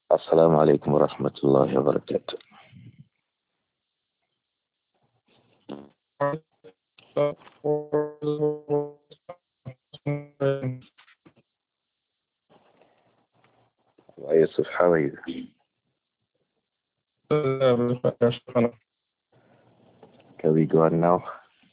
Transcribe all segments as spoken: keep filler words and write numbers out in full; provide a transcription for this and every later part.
السلام عليكم ورحمة الله وبركاته. Yusuf, how are you? Can we go on now?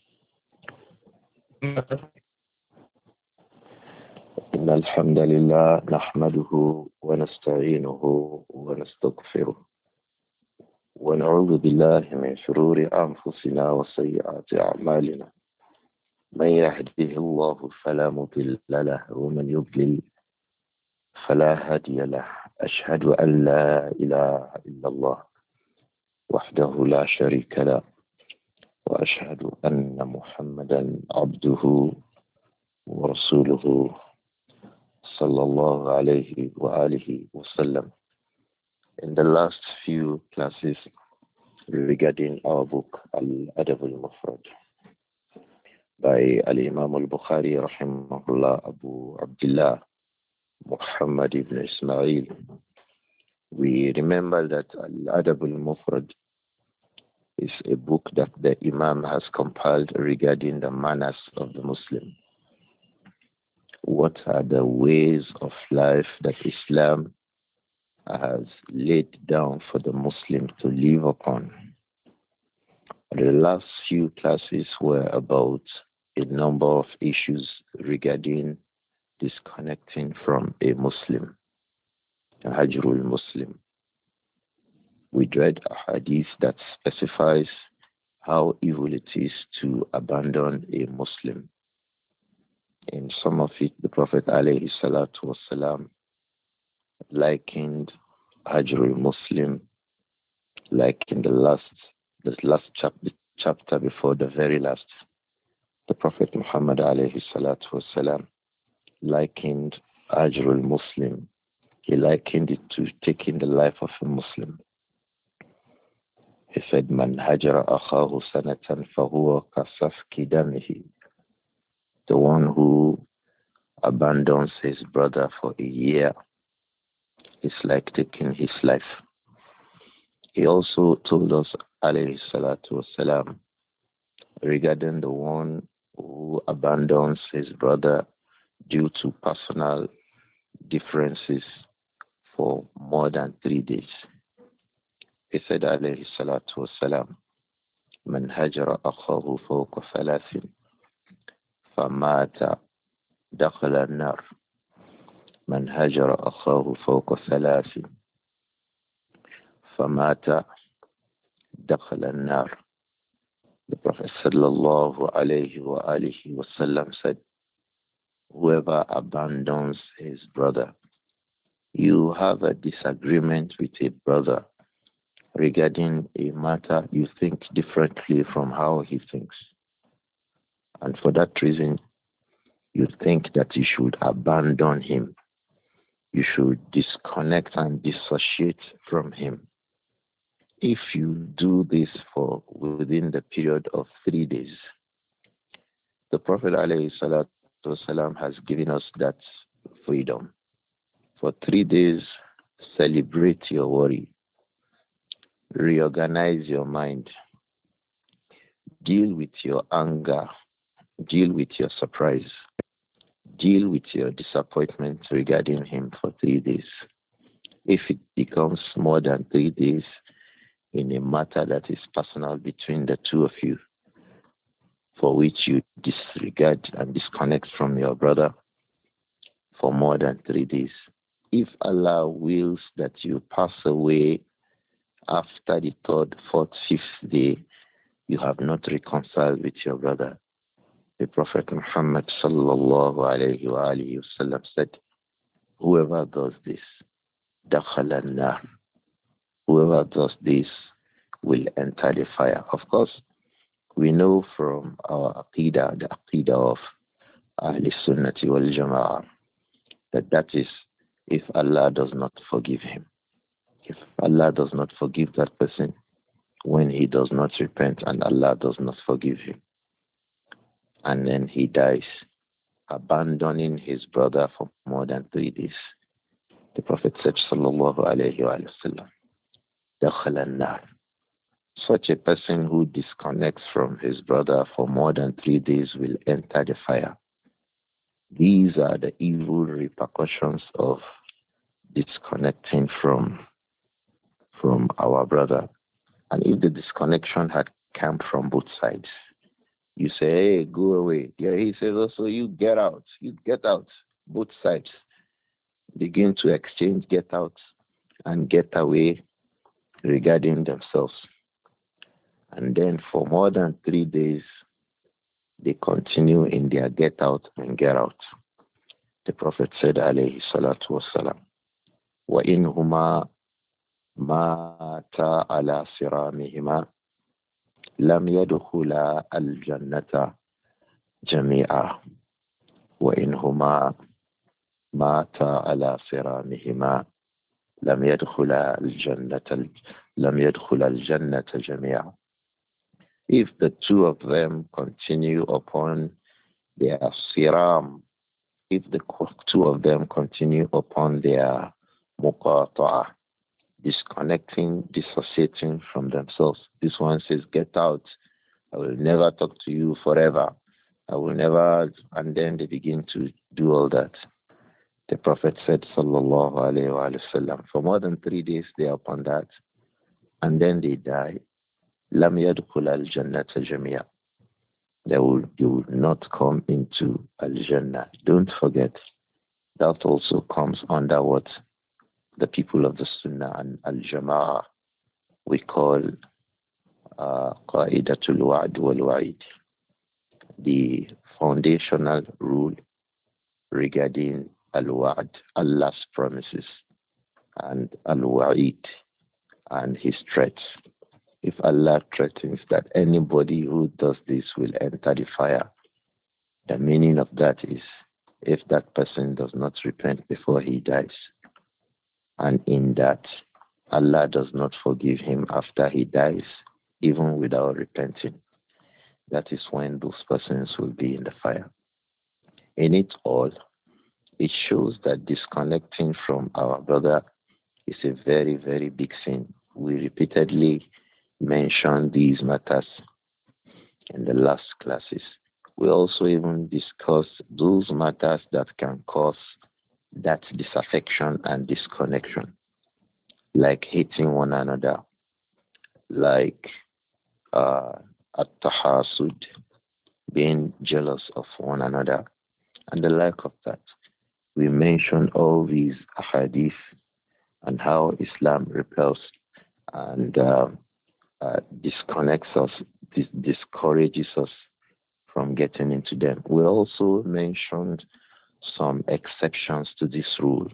إن الحمد لله نحمده ونستعينه ونستغفره ونعوذ بالله من شرور أنفسنا وسيئات أعمالنا. من يهده الله فلا مضل له ومن يضلل فلا هادي له. أشهد أن لا إله إلا الله وحده لا شريك له وأشهد أن محمدا عبده ورسوله صلى الله عليه وآله وسلم. In the last few classes regarding our book Al-Adab al-Mufrad by Al-Imam al-Bukhari rahimahullah Abu Abdullah Muhammad ibn Ismail, we remember that Al-Adab al-Mufrad is a book that the Imam has compiled regarding the manners of the Muslim. What are the ways of life that Islam has laid down for the Muslim to live upon? The last few classes were about a number of issues regarding disconnecting from a Muslim, Hajrul Muslim. We read a hadith that specifies how evil it is to abandon a Muslim. In some of it, the Prophet alayhi salatu wasalam likened Hajrul Muslim, like in the last, this last chap chapter before the very last. The Prophet Muhammad alayhi salatu wasalam likened Hajrul Muslim. He likened it to taking the life of a Muslim. He said, "Man hajara akhahu sanatan fahuwa kasafki damihi." The one who abandons his brother for a year is like taking his life. He also told us, alayhi salatu wasalam, regarding the one who abandons his brother due to personal differences for more than three days. He said, alayhi salatu wasalam, "Man hajara akhahu fawqa thalathin famata dakhala an-nar." Man hajara akhahu fawqa thalathin famata dakhala an-nar. The Prophet sallallahu alayhi wa alihi wasallam said, whoever abandons his brother, you have a disagreement with a brother regarding a matter you think differently from how he thinks. And for that reason, you think that you should abandon him. You should disconnect and dissociate from him. If you do this for within the period of three days, the Prophet ﷺ has given us that freedom. For three days, celebrate your worry. Reorganize your mind. Deal with your anger. Deal with your surprise. Deal with your disappointment regarding him for three days. If it becomes more than three days in a matter that is personal between the two of you, for which you disregard and disconnect from your brother for more than three days, if Allah wills that you pass away after the third, fourth, fifth day, you have not reconciled with your brother. The Prophet Muhammad sallallahu alayhi wa alihi wasallam said, whoever does this, dakhala an-nar. Whoever does this will enter the fire. Of course, we know from our aqidah, the aqidah of Ahl Sunnati wal Jama'ah, that that is if Allah does not forgive him. If Allah does not forgive that person when he does not repent and Allah does not forgive him, and then he dies, abandoning his brother for more than three days, The Prophet said, sallallahu alayhi wa sallam, دخل النار. Such a person who disconnects from his brother for more than three days will enter the fire. These are the evil repercussions of disconnecting from, from our brother. And if the disconnection had come from both sides, you say, hey, go away. Yeah, he says also, you get out. You get out. Both sides begin to exchange get out and get away regarding themselves. And then for more than three days, they continue in their get out and get out. The Prophet said, alayhi salatu wassalam, وَإِنْهُمَا مَاتَا عَلَى صِرَامِهِمَا لَمْ يَدْخُلَا الْجَنَّةَ جَمِيعًا وَإِنْهُمَا مَاتَا عَلَى صِرَامِهِمَا لَمْ يَدْخُلَا الْجَنَّةَ لَمْ يَدْخُلَا الْجَنَّةَ جَمِيعًا. If the two of them continue upon their siram, if the two of them continue upon their muqata'a, disconnecting, dissociating from themselves. This one says, get out. I will never talk to you forever. I will never, and then they begin to do all that. The Prophet said, sallallahu alayhi wa sallam, for more than three days they are upon that, and then they die. Lam yadkhul al-jannata jami'a. They will, you will not come into al-jannah. Don't forget, that also comes under what the people of the Sunnah and al-Jama'ah we call uh, qa'idatul wa'd wal wa'id, the foundational rule regarding al-wa'd, Allah's promises, and al-wa'id, and his threats. If Allah threatens that anybody who does this will enter the fire, the meaning of that is if that person does not repent before he dies, and in that Allah does not forgive him after he dies, even without repenting, that is when those persons will be in the fire. In it all, it shows that disconnecting from our brother is a very, very big sin. We repeatedly mentioned these matters in the last classes. We also even discussed those matters that can cause that disaffection and disconnection, like hating one another, like uh, at-tahasud, being jealous of one another, and the like of that. We mentioned all these hadith and how Islam repels and uh, uh, disconnects us, dis- discourages us from getting into them. We also mentioned some exceptions to this rule,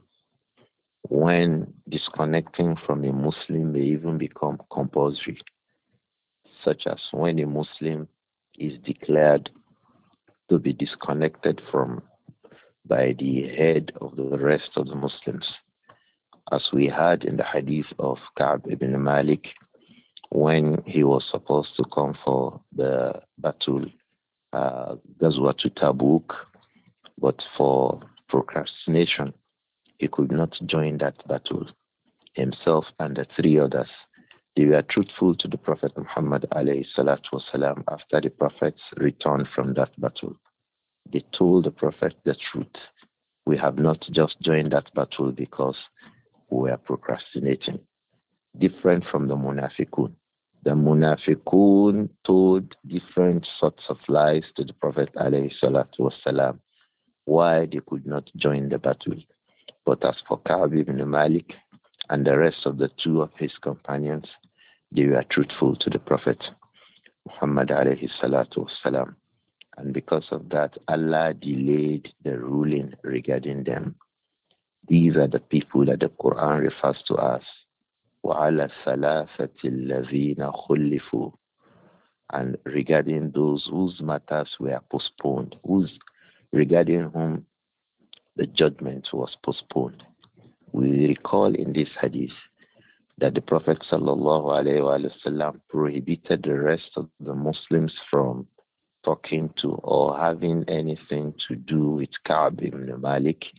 when disconnecting from a Muslim may even become compulsory, such as when a Muslim is declared to be disconnected from by the head of the rest of the Muslims, as we had in the hadith of Ka'b ibn Malik, when he was supposed to come for the battle, uh, Ghazwa to Tabuk, but for procrastination, he could not join that battle. Himself and the three others, they were truthful to the Prophet Muhammad alayhi salatu wasalam after the Prophet's return from that battle. They told the Prophet the truth. We have not just joined that battle because we are procrastinating. Different from the munafiqun. The munafiqun told different sorts of lies to the Prophet alayhi salatu wasalam why they could not join the battle. But as for Ka'b ibn Malik and the rest of the two of his companions, they were truthful to the Prophet Muhammad alayhi salatu wasalam. And because of that, Allah delayed the ruling regarding them. These are the people that the Quran refers to as وَعَلَى الثَّلَاثَةِ الَّذِينَ خُلِّفُوا. And regarding those whose matters were postponed, whose regarding whom the judgment was postponed. We recall in this hadith that the Prophet sallallahu alaihi wasallam prohibited the rest of the Muslims from talking to or having anything to do with Ka'b ibn Malik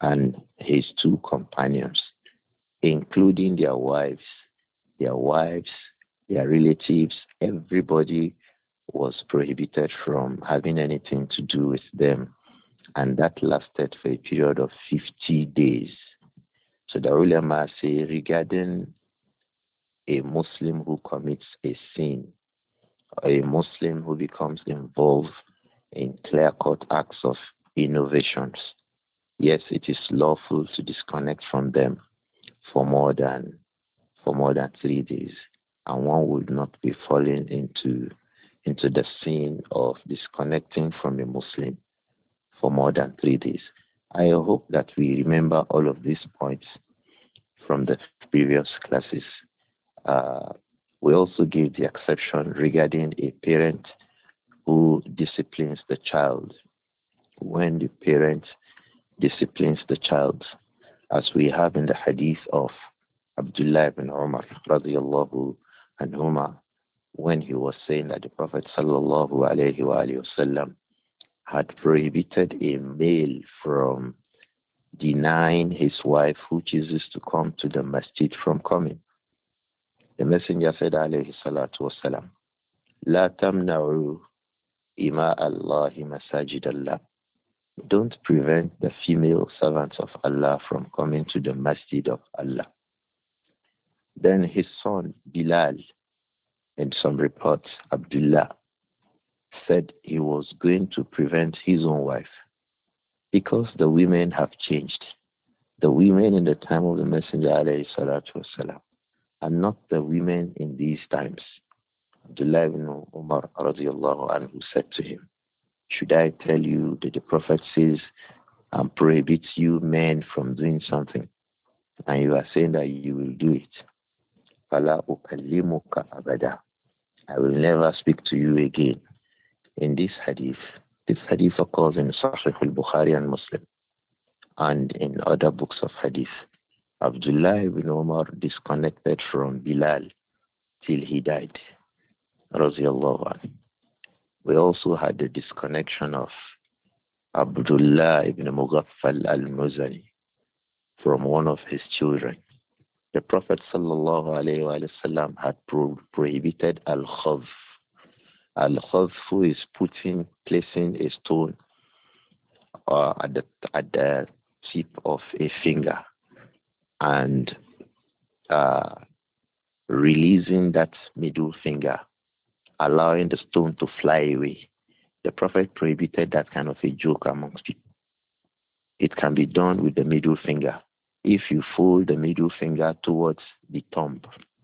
and his two companions, including their wives, their wives, their relatives, everybody was prohibited from having anything to do with them. And that lasted for a period of fifty days. So the ulama say regarding a Muslim who commits a sin, or a Muslim who becomes involved in clear-cut acts of innovations, yes, it is lawful to disconnect from them for more than for more than three days, and one would not be falling into into the sin of disconnecting from a Muslim for more than three days. I hope that we remember all of these points from the previous classes. Uh, we also give the exception regarding a parent who disciplines the child. When the parent disciplines the child, as we have in the hadith of Abdullah ibn Umar radiallahu anhuma, when he was saying that the Prophet sallallahu alayhi wa sallam had prohibited a male from denying his wife who chooses to come to the masjid from coming. The Messenger said alayhi salatu wasalam, La tamna'u ima Allahi masajid Allah. Don't prevent the female servants of Allah from coming to the masjid of Allah. Then his son Bilal, in some reports Abdullah, said he was going to prevent his own wife because the women have changed. The women in the time of the Messenger alayhi salatu wasalam are not the women in these times. Abdullah ibn Umar radiallahu anhu said to him, should I tell you that the Prophet says and prohibits you men from doing something, and you are saying that you will do it? Fala ukallimuka abada. I will never speak to you again. In this hadith, this hadith occurs in Sahih al-Bukhari and Muslim, and in other books of hadith. Abdullah ibn Umar disconnected from Bilal till he died. Radiallahu anhu. We also had the disconnection of Abdullah ibn Mughaffal al-Muzani from one of his children. The Prophet sallallahu alayhi wa sallam had pro prohibited al-khadf. Al-khadf is putting, placing a stone uh, at, the, at the tip of a finger and uh, releasing that middle finger, allowing the stone to fly away. The Prophet prohibited that kind of a joke amongst people. It can be done with the middle finger. If you fold the middle finger towards the thumb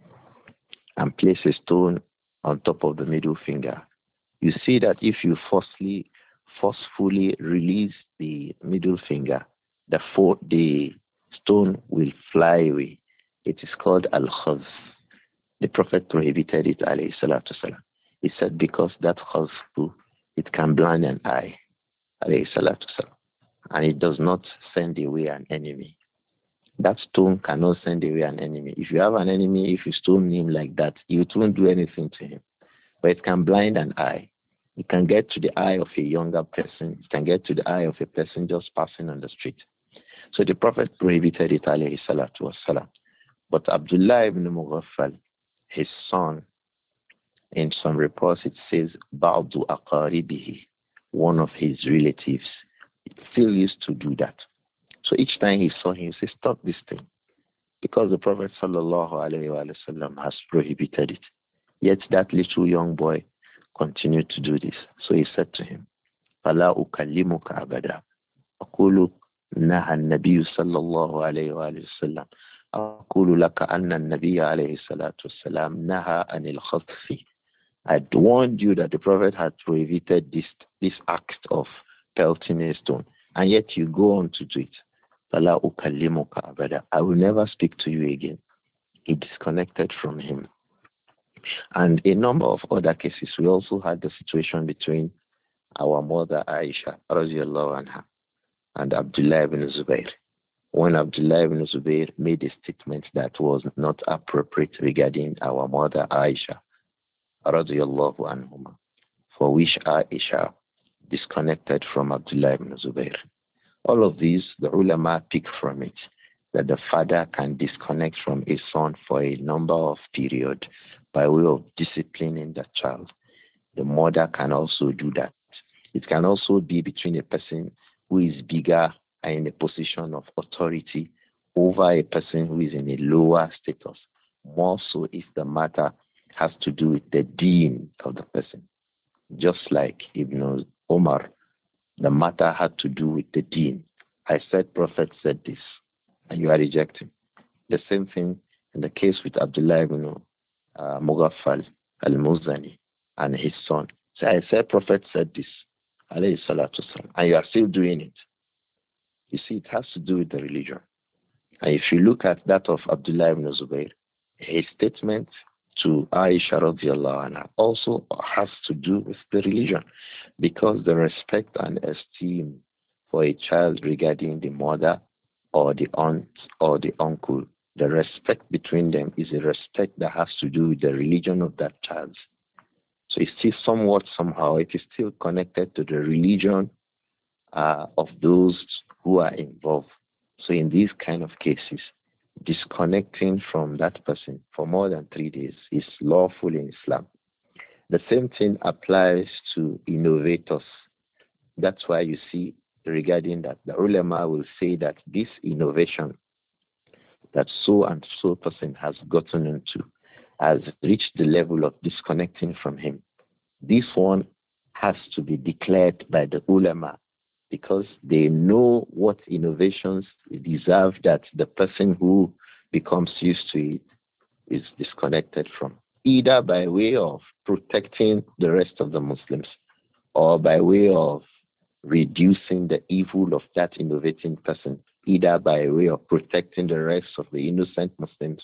and place a stone on top of the middle finger, you see that if you forcefully, forcefully release the middle finger, the, fo the stone will fly away. It is called al-khaz. The Prophet prohibited it, alayhi salatu salam. He said because that khaz, it can blind an eye, alayhi salatu salam, and it does not send away an enemy. That stone cannot send away an enemy. If you have an enemy, if you stone him like that, you won't do anything to him. But it can blind an eye. It can get to the eye of a younger person. It can get to the eye of a person just passing on the street. So the Prophet prohibited it, alayhi salatu wassalam. But Abdullah ibn Mughaffal, his son, in some reports it says, Ba'du aqaribihi, one of his relatives, still used to do that. So each time he saw him, he said, stop this thing. Because the Prophet sallallahu alayhi wa sallam has prohibited it. Yet that little young boy continued to do this. So he said to him, فَلَا أُكَلِّمُكَ أَبَدًا أَقُولُ نَهَى النَّبِيُّ صَلَّى اللَّهُ عَلَيْهِ وَآلِهِ وسلم أَقُولُ لَكَ أَنَّ النَّبِيَّ عَلَيْهِ الصَّلَاةُ وَالسَّلَامُ نَهَى عَنِ الْخَطْفِ. I warned you that the Prophet had prohibited this, this act of pelting a stone, and yet you go on to do it. فَلَا أُكَلِّمُكَ أَبَدًا. I will never speak to you again. He disconnected from him. And a number of other cases, we also had the situation between our mother Aisha radiallahu anha and Abdullah ibn Zubayr. When Abdullah ibn Zubayr made a statement that was not appropriate regarding our mother Aisha radiallahu anhuma, for which Aisha disconnected from Abdullah ibn Zubayr All of these, the ulama pick from it, that the father can disconnect from a son for a number of periods by way of disciplining the child. The mother can also do that. It can also be between a person who is bigger and in a position of authority over a person who is in a lower status. More so if the matter has to do with the deen of the person. Just like Ibn Omar, the matter had to do with the deen. I said, Prophet said this, and you are rejecting. The same thing in the case with Abdullah ibn uh, Mughaffal al-Muzani and his son. So I said, Prophet said this, alayhi salatu salam, and you are still doing it. You see, it has to do with the religion. And if you look at that of Abdullah ibn Zubayr, his statement to Aisha radiallahu anha also has to do with the religion, because the respect and esteem for a child regarding the mother or the aunt or the uncle, the respect between them is a respect that has to do with the religion of that child. So it's still somewhat, somehow, it is still connected to the religion uh, of those who are involved. So in these kind of cases, disconnecting from that person for more than three days is lawful in Islam. The same thing applies to innovators. That's why you see regarding that, the ulama will say that this innovation that so and so person has gotten into has reached the level of disconnecting from him. This one has to be declared by the ulama, because they know what innovations deserve that the person who becomes used to it is disconnected from, either by way of protecting the rest of the Muslims or by way of reducing the evil of that innovating person, either by way of protecting the rest of the innocent Muslims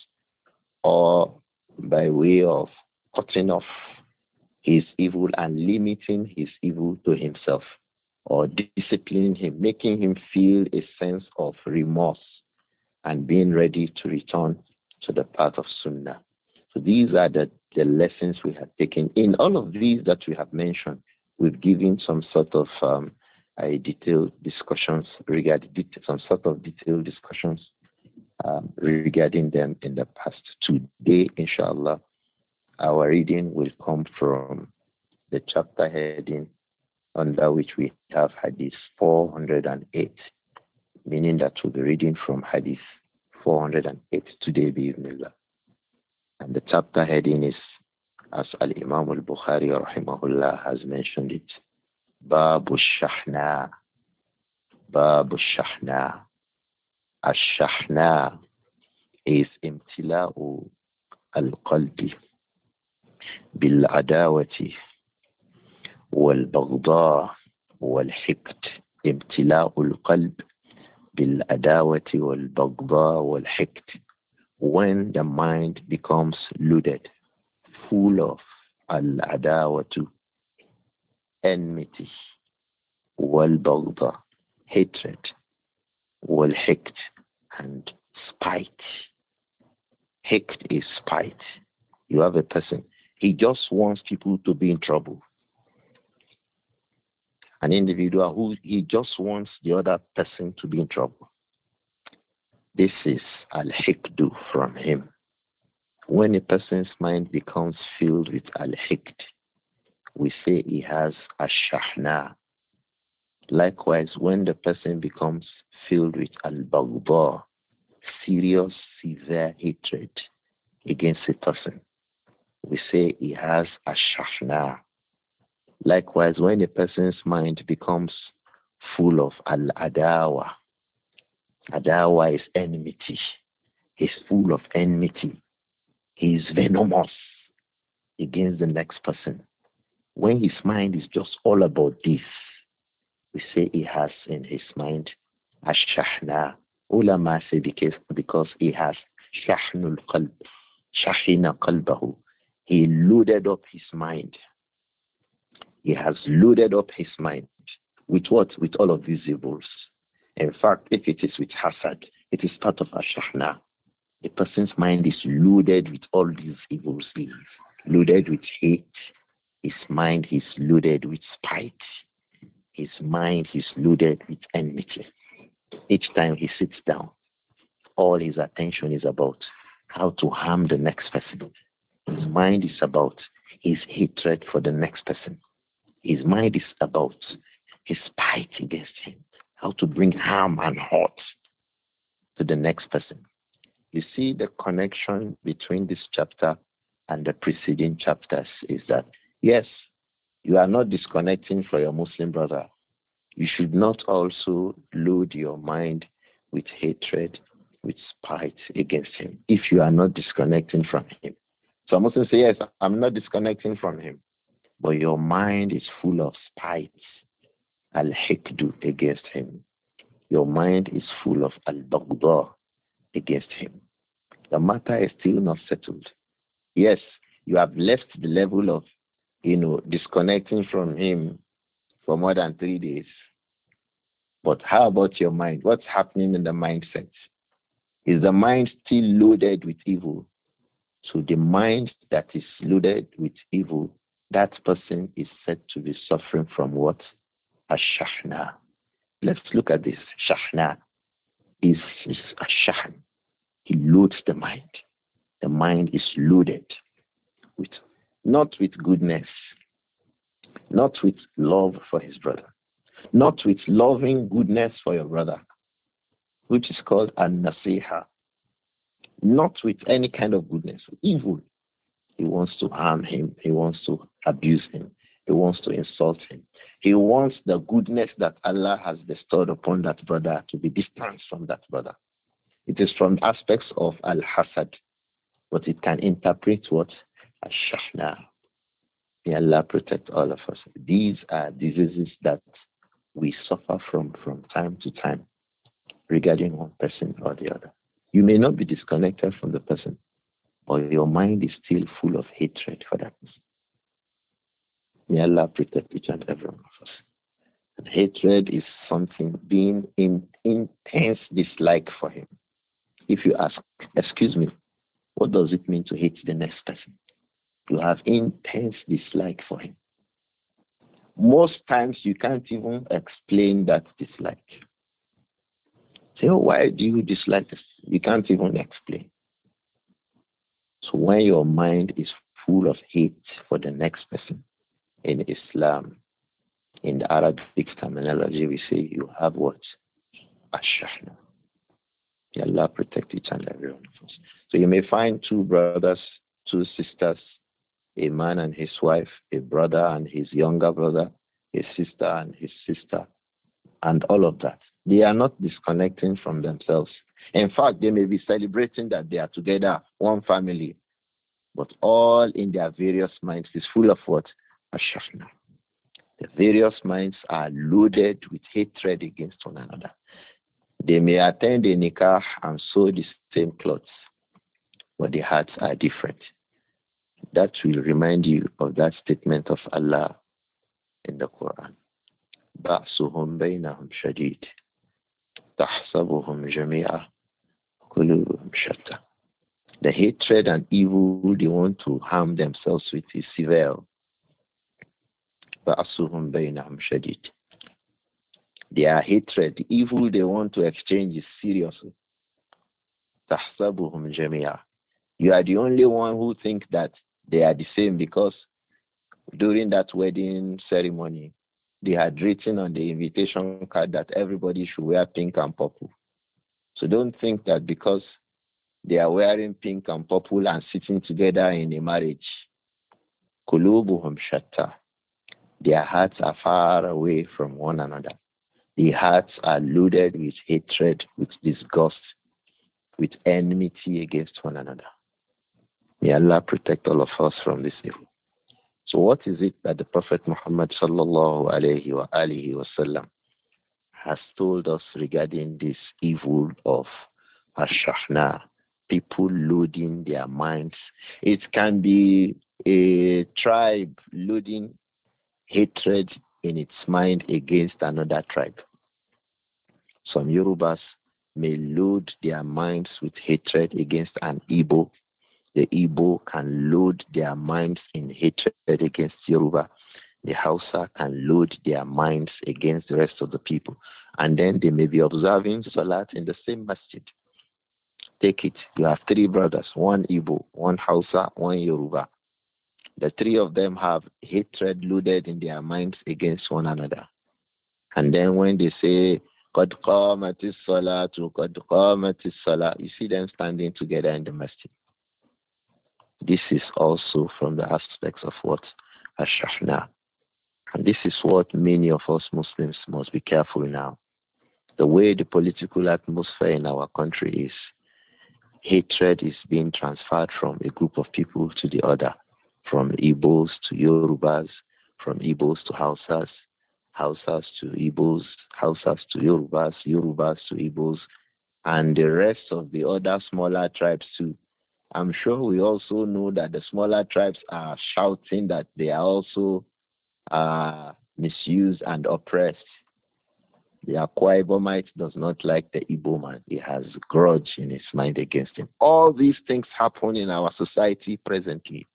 or by way of cutting off his evil and limiting his evil to himself, or disciplining him, making him feel a sense of remorse and being ready to return to the path of Sunnah. So these are the, the lessons we have taken. In all of these that we have mentioned, we've given some sort of um, a detailed discussions regarding some sort of detailed discussions um, regarding them in the past. Today, inshallah, our reading will come from the chapter heading under which we have Hadith four hundred eight, meaning that we'll be reading from Hadith four hundred eight today, bi'idhnillah. And the chapter heading is, as Al-Imam al-Bukhari rahimahullah has mentioned it, Babu Shahna. Babu Shahna. Ash-Shahna is imtila'u al-qalbi bil-adawati wal-baghdha wal-hiqd. Imtila'u al-qalb bil-adawati wal-baghdha wal-hiqd. When the mind becomes loaded, full of al-adawatu, enmity, wal-baghdha, hatred, wal-hiqd, and spite. Hiqd is spite. You have a person, he just wants people to be in trouble. An individual who he just wants the other person to be in trouble. This is al-hiqdu from him. When a person's mind becomes filled with al-hiqd, we say he has ash-shahna. Likewise, when the person becomes filled with al-baghdha, serious, severe hatred against a person, we say he has ash-shahna. Likewise, when a person's mind becomes full of al-adawa, adawa is enmity. He's full of enmity. He is venomous against the next person. When his mind is just all about this, we say he has in his mind ash-shahna. Ulama say because, because he has shahnul qalb, shahina qalbahu. He loaded up his mind. He has loaded up his mind with what? With all of these evils. In fact, if it is with hasad, it is part of ash-shahna. A person's mind is loaded with all these evils. He is loaded with hate. His mind is loaded with spite. His mind is loaded with enmity. Each time he sits down, all his attention is about how to harm the next person. His mind is about his hatred for the next person. His mind is about his spite against him, how to bring harm and hurt to the next person. You see, the connection between this chapter and the preceding chapters is that, yes, you are not disconnecting from your Muslim brother. You should not also load your mind with hatred, with spite against him, if you are not disconnecting from him. So Muslims say, yes, I'm not disconnecting from him, but your mind is full of spite, al-hikdu, against him. Your mind is full of al-baghdha, against him. The matter is still not settled. Yes, you have left the level of, you know, disconnecting from him for more than three days. But how about your mind? What's happening in the mindset? Is the mind still loaded with evil? So the mind that is loaded with evil, that person is said to be suffering from what? A shahna. Let's look at this. Shahna is, is a shahn. He loads the mind. The mind is loaded with, not with goodness, not with love for his brother, not with loving goodness for your brother, which is called an-nasiha, not with any kind of goodness, evil. He wants to harm him. He wants to abuse him. He wants to insult him. He wants the goodness that Allah has bestowed upon that brother to be distant from that brother. It is from aspects of al-hasad, but it can interpret what? Al-shahna. May Allah protect all of us. These are diseases that we suffer from from time to time regarding one person or the other. You may not be disconnected from the person, but your mind is still full of hatred for that person. May Allah protect each and every one of us. And hatred is something, being in intense dislike for him. If you ask, excuse me, what does it mean to hate the next person? You have intense dislike for him. Most times you can't even explain that dislike. Say, oh, why do you dislike this? You can't even explain. So when your mind is full of hate for the next person, in Islam, in the Arabic terminology, we say you have what? Ash-shahna. May Allah protect each and every one of us. So you may find two brothers, two sisters, a man and his wife, a brother and his younger brother, a sister and his sister, and all of that. They are not disconnecting from themselves. In fact, they may be celebrating that they are together, one family, but all in their various minds is full of what? Ashafna. The various minds are loaded with hatred against one another. They may attend a nikah and sew the same clothes, but the hearts are different. That will remind you of that statement of Allah in the Quran. بَعْصُهُمْ بَيْنَهُمْ شَدِيدٌ تَحْسَبُهُمْ جَمِيعًا قُلُوبُهُمْ شَتَّى. The hatred and evil they want to harm themselves with is severe. بَعْصُهُمْ بَيْنَهُمْ شَدِيدٌ. Their hatred, the evil they want to exchange is serious. تَحْسَبُهُمْ جَمِيعًا. You are the only one who think that they are the same because during that wedding ceremony, they had written on the invitation card that everybody should wear pink and purple. So don't think that because they are wearing pink and purple and sitting together in a marriage, قُلُوبُهُمْ شَتَّى. Their hearts are far away from one another. The hearts are loaded with hatred, with disgust, with enmity against one another. May Allah protect all of us from this evil. So what is it that the Prophet Muhammad sallallahu alayhi wa alihi wasallam has told us regarding this evil of ash-shahna, people loading their minds? It can be a tribe loading hatred in its mind against another tribe. Some Yorubas may load their minds with hatred against an Igbo. The Igbo can load their minds in hatred against Yoruba. The Hausa can load their minds against the rest of the people. And then they may be observing Salat in the same masjid. Take it. You have three brothers, one Igbo, one Hausa, one Yoruba. The three of them have hatred loaded in their minds against one another. And then when they say, Qad qamatis salatu, Qad qamatis salat, you see them standing together in the masjid. This is also from the aspects of what? Ash-shahna. And this is what many of us Muslims must be careful now. The way the political atmosphere in our country is, hatred is being transferred from a group of people to the other, from Igbos to Yorubas, from Igbos to Hausas, Hausas to Igbos, Hausas to Yorubas, Yorubas to Igbos, and the rest of the other smaller tribes too. I'm sure we also know that the smaller tribes are shouting that they are also uh, misused and oppressed. The Akwa Ibomite does not like the Igbo man. He has grudge in his mind against him. All these things happen in our society presently.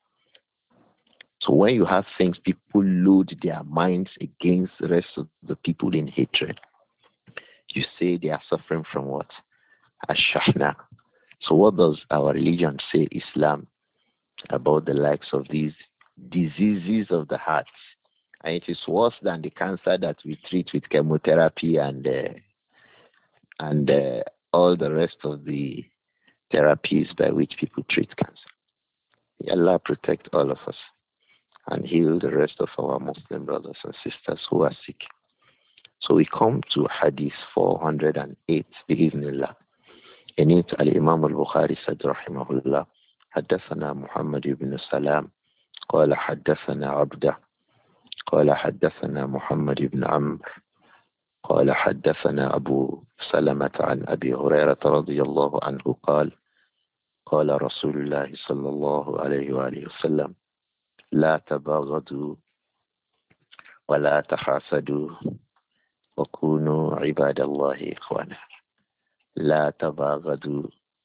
So when you have things, people load their minds against the rest of the people in hatred. You say they are suffering from what? Ash-shahna. So what does our religion say, Islam, about the likes of these diseases of the heart? And it is worse than the cancer that we treat with chemotherapy and uh, and uh, all the rest of the therapies by which people treat cancer. May Allah protect all of us and heal the rest of our Muslim brothers and sisters who are sick. So we come to Hadith four hundred eight, bi'idhnillah. In it, Al-Imam al-Bukhari said, rahimahullah, حدثنا محمد بن سلام قال حدثنا عبده قال حدثنا محمد بن عمرو قال حدثنا أبو سلمة عن أبي هريرة رضي الله عنه قال قال رسول الله صلى الله عليه وآله وسلم لا تباغضوا ولا تحاسدوا وكونوا عباد الله إخوانا. لا تباغضوا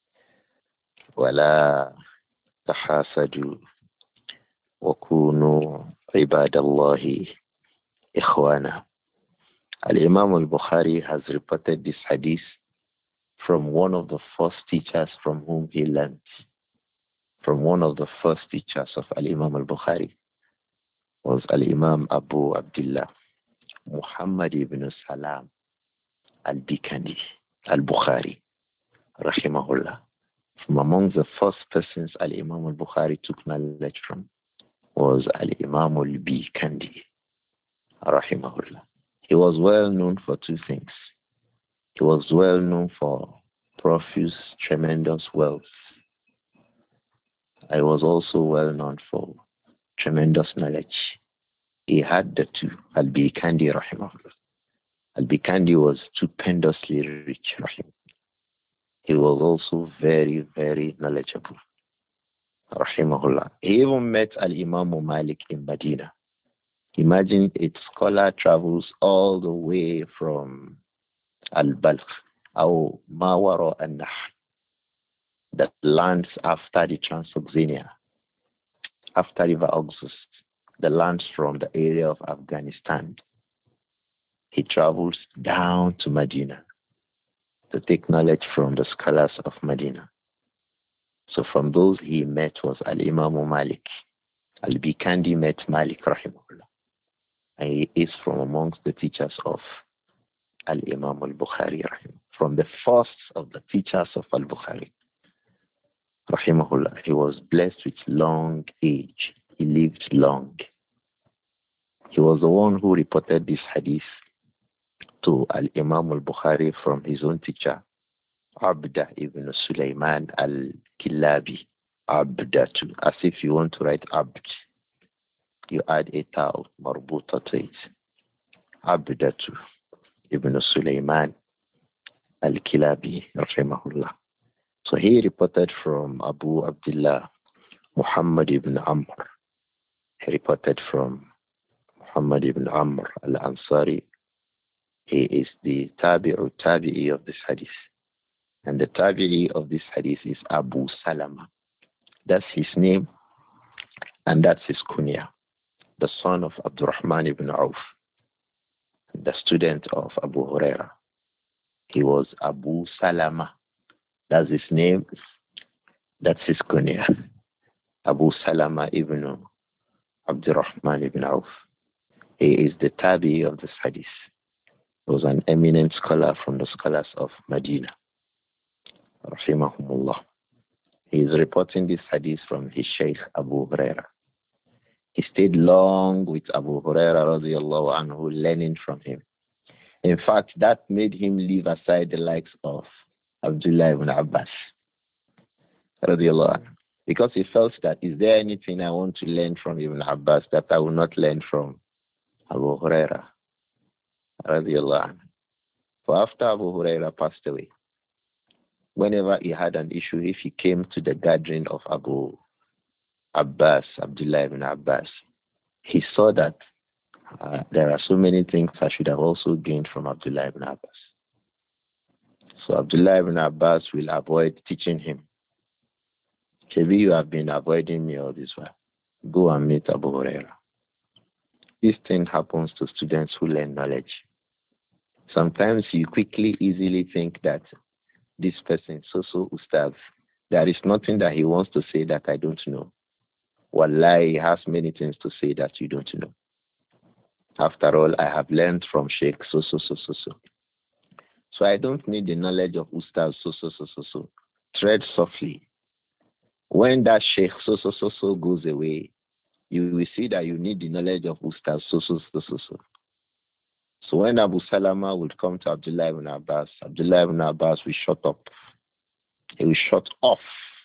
ولا تحاسدوا وكونوا عباد الله إخوانا. Al-Imam al-Bukhari has reported this hadith from one of the first teachers from whom he learned. From one of the first teachers of Al-Imam al-Bukhari was Al-Imam Abu Abdullah Muhammad ibn Salam al-Bikandi al-Bukhari rahimahullah. From among the first persons Al-Imam al-Bukhari took knowledge from was Al-Imam al-Bikandi rahimahullah. He was well known for two things. He was well known for profuse, tremendous wealth. I was also well known for tremendous knowledge. He had the two. Al-Bikandi rahimahullah. Al-Bikandi was stupendously rich, rahim. He was also very, very knowledgeable, rahimahullah. He even met Al-Imam Malik in Medina. Imagine a scholar travels all the way from Al-Balkh, or Mawara and that lands after the Transoxania, after River Oxus, the lands from the area of Afghanistan. He travels down to Medina to take knowledge from the scholars of Medina. So from those he met was Al-Imam Malik. Al-Bikandi met Malik rahimahullah. And he is from amongst the teachers of Al-Imam al-Bukhari rahimahullah. From the first of the teachers of Al-Bukhari rahimahullah. He was blessed with long age. He lived long. He was the one who reported this hadith to Al-Imam al-Bukhari from his own teacher, Abda ibn Sulaiman al-Kilabi. Abdatu, as if you want to write Abd. You add a ta'u, marbuta to it. Abdatu ibn Sulaiman al-Kilabi, rahimahullah. So he reported from Abu Abdullah Muhammad ibn Amr. He reported from Muhammad ibn Amr al-Ansari. He is the tabi'u tabi'i of this hadith. And the tabi'i of this hadith is Abu Salama. That's his name, and that's his kunya. The son of Abdurrahman ibn Auf, the student of Abu Huraira, He was Abu Salama. That's his name. That's his kunya. Abu Salama ibn Abdurrahman ibn Auf. He is the tabi of this hadith. He was an eminent scholar from the scholars of Medina. Rahimahumullah. He is reporting this hadith from his Shaykh Abu Huraira. He stayed long with Abu Huraira radiallahu anhu, learning from him. In fact, that made him leave aside the likes of Abdullah ibn Abbas radiallahu anhu. Because he felt that, is there anything I want to learn from Ibn Abbas that I will not learn from Abu Huraira radiallahu anhu? For after Abu Huraira passed away, whenever he had an issue, if he came to the gathering of Abu Abbas, Abdullah ibn Abbas, he saw that uh, there are so many things I should have also gained from Abdullah ibn Abbas. So Abdullah ibn Abbas will avoid teaching him. Maybe you have been avoiding me all this while. Go and meet Abu Huraira. This thing happens to students who learn knowledge. Sometimes you quickly, easily think that this person, so-so ustaz, there is nothing that he wants to say that I don't know. Wallahi, he has many things to say that you don't know. After all, I have learned from Sheikh so-so, so-so, so. So I don't need the knowledge of ustaz so-so, so-so, so. Tread softly. When that Sheikh so-so, so-so goes away, you will see that you need the knowledge of ustaz so-so, so-so, so. So when Abu Salama would come to Abdullah ibn Abbas, Abdullah ibn Abbas will shut up. He will shut off.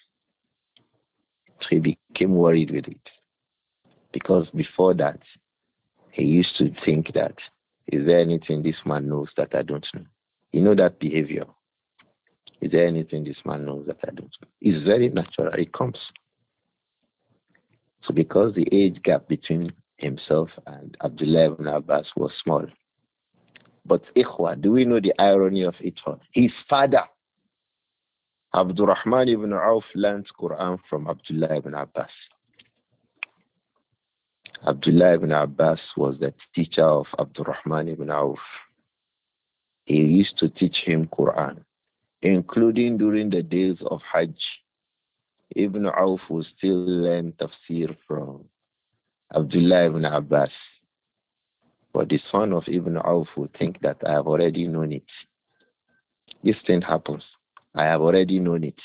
He became worried with it. Because before that, he used to think that, is there anything this man knows that I don't know? You know that behavior. Is there anything this man knows that I don't know? It's very natural. It comes. So because the age gap between himself and Abdullah ibn Abbas was small. But ikhwa, do we know the irony of it all? His father, Abdurrahman ibn Auf, learned Quran from Abdullah ibn Abbas. Abdullah ibn Abbas was the teacher of Abdurrahman ibn Auf. He used to teach him Quran, including during the days of Hajj. Ibn Auf would still learn tafsir from Abdullah ibn Abbas. But the son of Ibn Auf would think that I have already known it. This thing happens. I have already known it.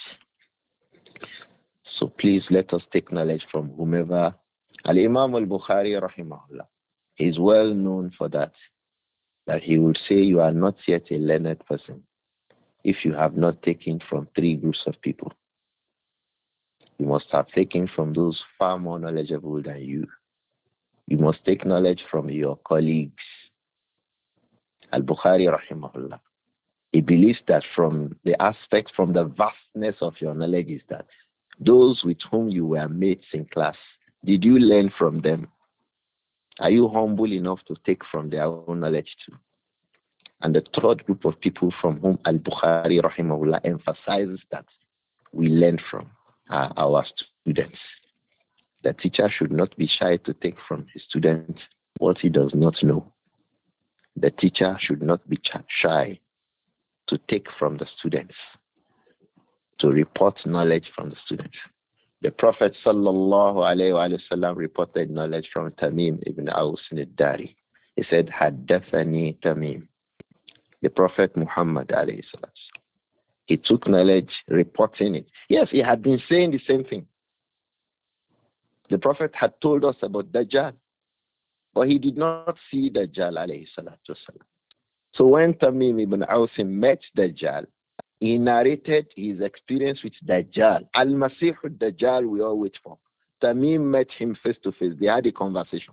So please let us take knowledge from whomever. Al-Imam al-Bukhari, rahimahullah, is well known for that. That he would say, you are not yet a learned person if you have not taken from three groups of people. You must have taken from those far more knowledgeable than you. You must take knowledge from your colleagues. Al-Bukhari, rahimahullah, he believes that from the aspect, from the vastness of your knowledge is that those with whom you were mates in class, did you learn from them? Are you humble enough to take from their own knowledge too? And the third group of people from whom Al-Bukhari, rahimahullah, emphasizes that we learn from are our students. The teacher should not be shy to take from his student what he does not know. The teacher should not be shy to take from the students, to report knowledge from the students. The Prophet sallallahu alayhi wa sallam reported knowledge from Tamim ibn Aus al-Dari. He said, Haddathani Tamim. The Prophet Muhammad alayhi salam. He took knowledge, reporting it. Yes, he had been saying the same thing. The Prophet had told us about Dajjal, but he did not see Dajjal alayhi salatu wasalam. So when Tamim ibn Aus met Dajjal, he narrated his experience with Dajjal. Al-Masih al-Dajjal we all wait for. Tamim met him face to face. They had a conversation.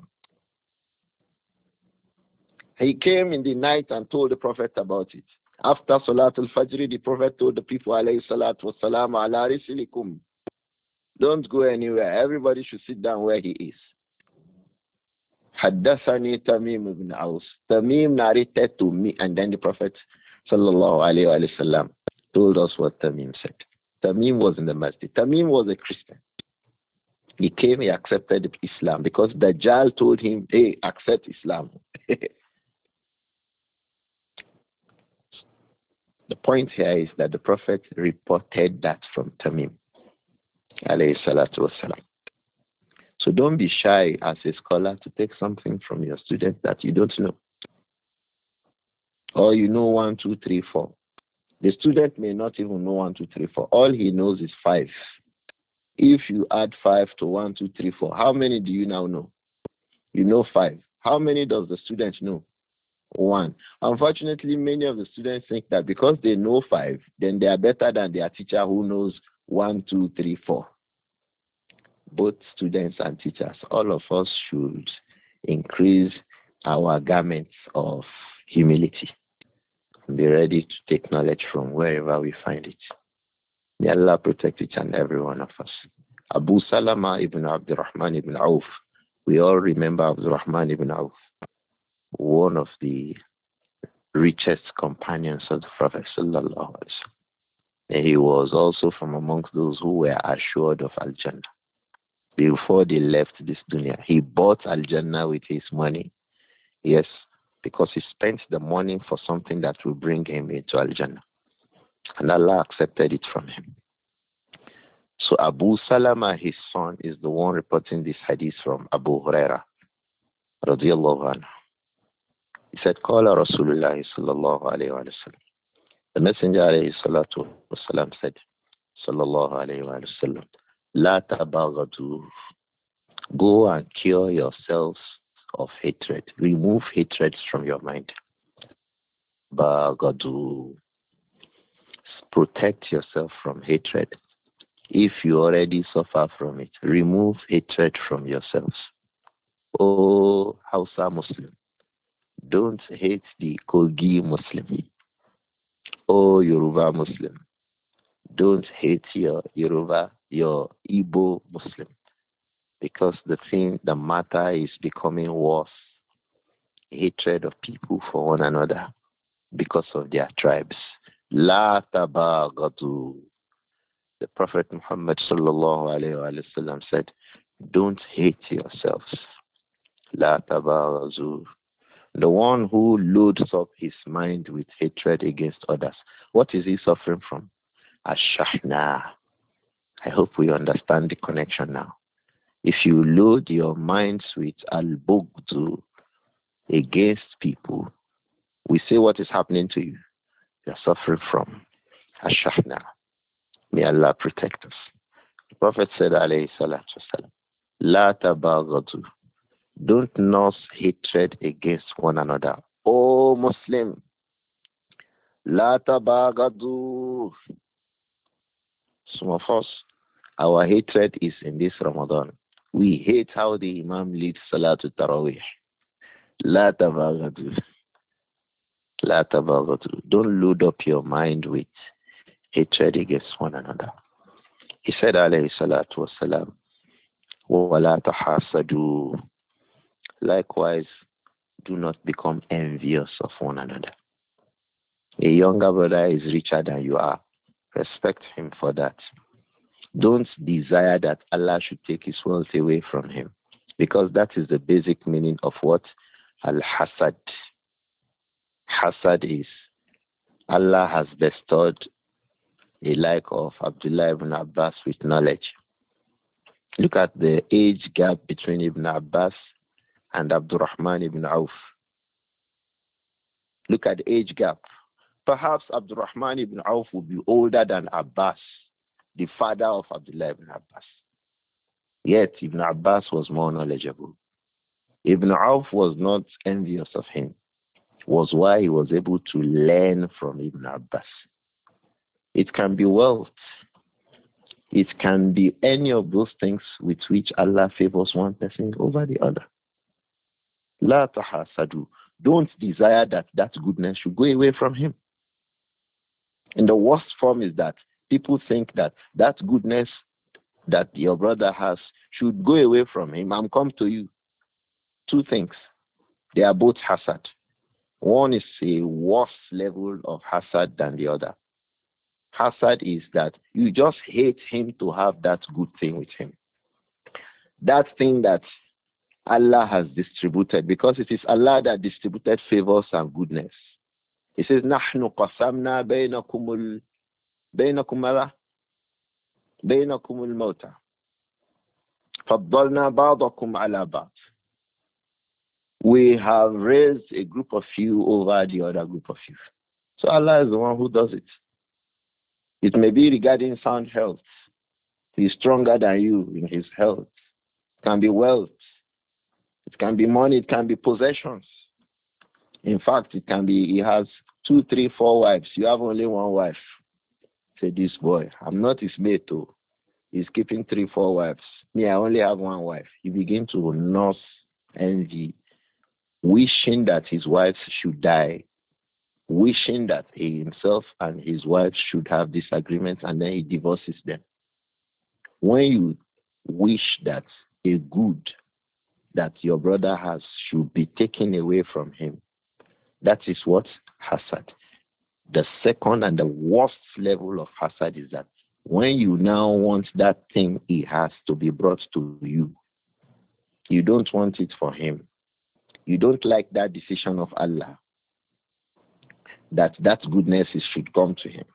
He came in the night and told the Prophet about it. After Salatul Fajr, the Prophet told the people, alayhi salatu wasalam, ala risilikum. Don't go anywhere. Everybody should sit down where he is. Haddathani Tamim ibn Aus. Tamim narrated to me, and then the Prophet sallallahu alayhi wa sallam told us what Tamim said. Tamim was in the masjid. Tamim was a Christian. He came, he accepted Islam because Dajjal told him, hey, accept Islam. The point here is that the Prophet reported that from Tamim, alayhi salatu wasalam. So don't be shy as a scholar to take something from your student that you don't know. Or you know one, two, three, four. The student may not even know one, two, three, four. All he knows is five. If you add five to one, two, three, four, how many do you now know? You know five. How many does the student know? One. Unfortunately, many of the students think that because they know five, then they are better than their teacher who knows one, two, three, four. Both students and teachers, all of us should increase our garments of humility. Be ready to take knowledge from wherever we find it. May Allah protect each and every one of us. Abu Salama ibn Abdurrahman ibn Auf. We all remember Abdurrahman ibn Auf, one of the richest companions of the Prophet sallallahu alaihi wasallam. He was also from amongst those who were assured of Al-Jannah. Before they left this dunya, he bought Al-Jannah with his money. Yes, because he spent the money for something that will bring him into Al-Jannah. And Allah accepted it from him. So Abu Salama, his son, is the one reporting this hadith from Abu Huraira, radiyallahu anhu. He said, Qala Rasulullah sallallahu alayhi wa sallam. The Messenger alayhi salatu wa salam said, sallallahu alayhi wa sallam, La tabaghadu. Go and cure yourselves of hatred. Remove hatred from your mind. Baghadu. Protect yourself from hatred. If you already suffer from it, remove hatred from yourselves. Oh, Hausa Muslim, don't hate the Kogi Muslim. Oh, Yoruba Muslim, don't hate your Yoruba, your Igbo Muslim. Because the thing, the matter is becoming worse. Hatred of people for one another because of their tribes. La tabaghadu. The Prophet Muhammad sallallahu alayhi wa sallam said, don't hate yourselves. La tabaghadu. The one who loads up his mind with hatred against others, what is he suffering from? Ash-shahna. I hope we understand the connection now. If you load your minds with al-bughdu against people, we say what is happening to you. You're suffering from ash-shahna. May Allah protect us. The Prophet said, alayhi salatu wasalam, La tabaghadu. Don't nurse hatred against one another. O Muslim, La tabaghadu. Some of us, our hatred is in this Ramadan. We hate how the Imam leads Salatul Tarawih. La tabaghadu. La tabaghadu. Don't load up your mind with hatred against one another. He said, alayhi salatu wasalam, wa la tahasadu. Likewise, do not become envious of one another. A younger brother is richer than you are. Respect him for that. Don't desire that Allah should take his wealth away from him. Because that is the basic meaning of what? Al-Hasad. Hasad is Allah has bestowed a like of Abdullah ibn Abbas with knowledge. Look at the age gap between Ibn Abbas and Abdurrahman ibn Auf. Look at the age gap. Perhaps Abdurrahman ibn Auf would be older than Abbas, the father of Abdullah ibn Abbas. Yet Ibn Abbas was more knowledgeable. Ibn Auf was not envious of him. Was why he was able to learn from Ibn Abbas. It can be wealth. It can be any of those things with which Allah favors one person over the other. La tahasadu. Don't desire that that goodness should go away from him. And the worst form is that people think that that goodness that your brother has should go away from him and come to you. Two things. They are both hasad. One is a worse level of hasad than the other. Hasad is that you just hate him to have that good thing with him. That thing that Allah has distributed, because it is Allah that distributed favors and goodness. He says, نحن قسمنا بينكم ال... بينكم ماذا؟ بينكم الموتى فضلنا بعضكم على بعض. We have raised a group of you over the other group of you. So Allah is the one who does it. It may be regarding sound health. He is stronger than you in his health. It can be wealth. It can be money. It can be possessions. In fact, it can be he has two, three, four wives. You have only one wife. Say, this boy, I'm not his mate too. He's keeping three, four wives. Me, I only have one wife. You begin to nurse envy, wishing that his wives should die, wishing that he himself and his wife should have disagreements, and then he divorces them. When you wish that a good that your brother has should be taken away from him, that is what? Hasad. The second and the worst level of hasad is that when you now want that thing he has to be brought to you, you don't want it for him. You don't like that decision of Allah, that that goodness is, should come to him.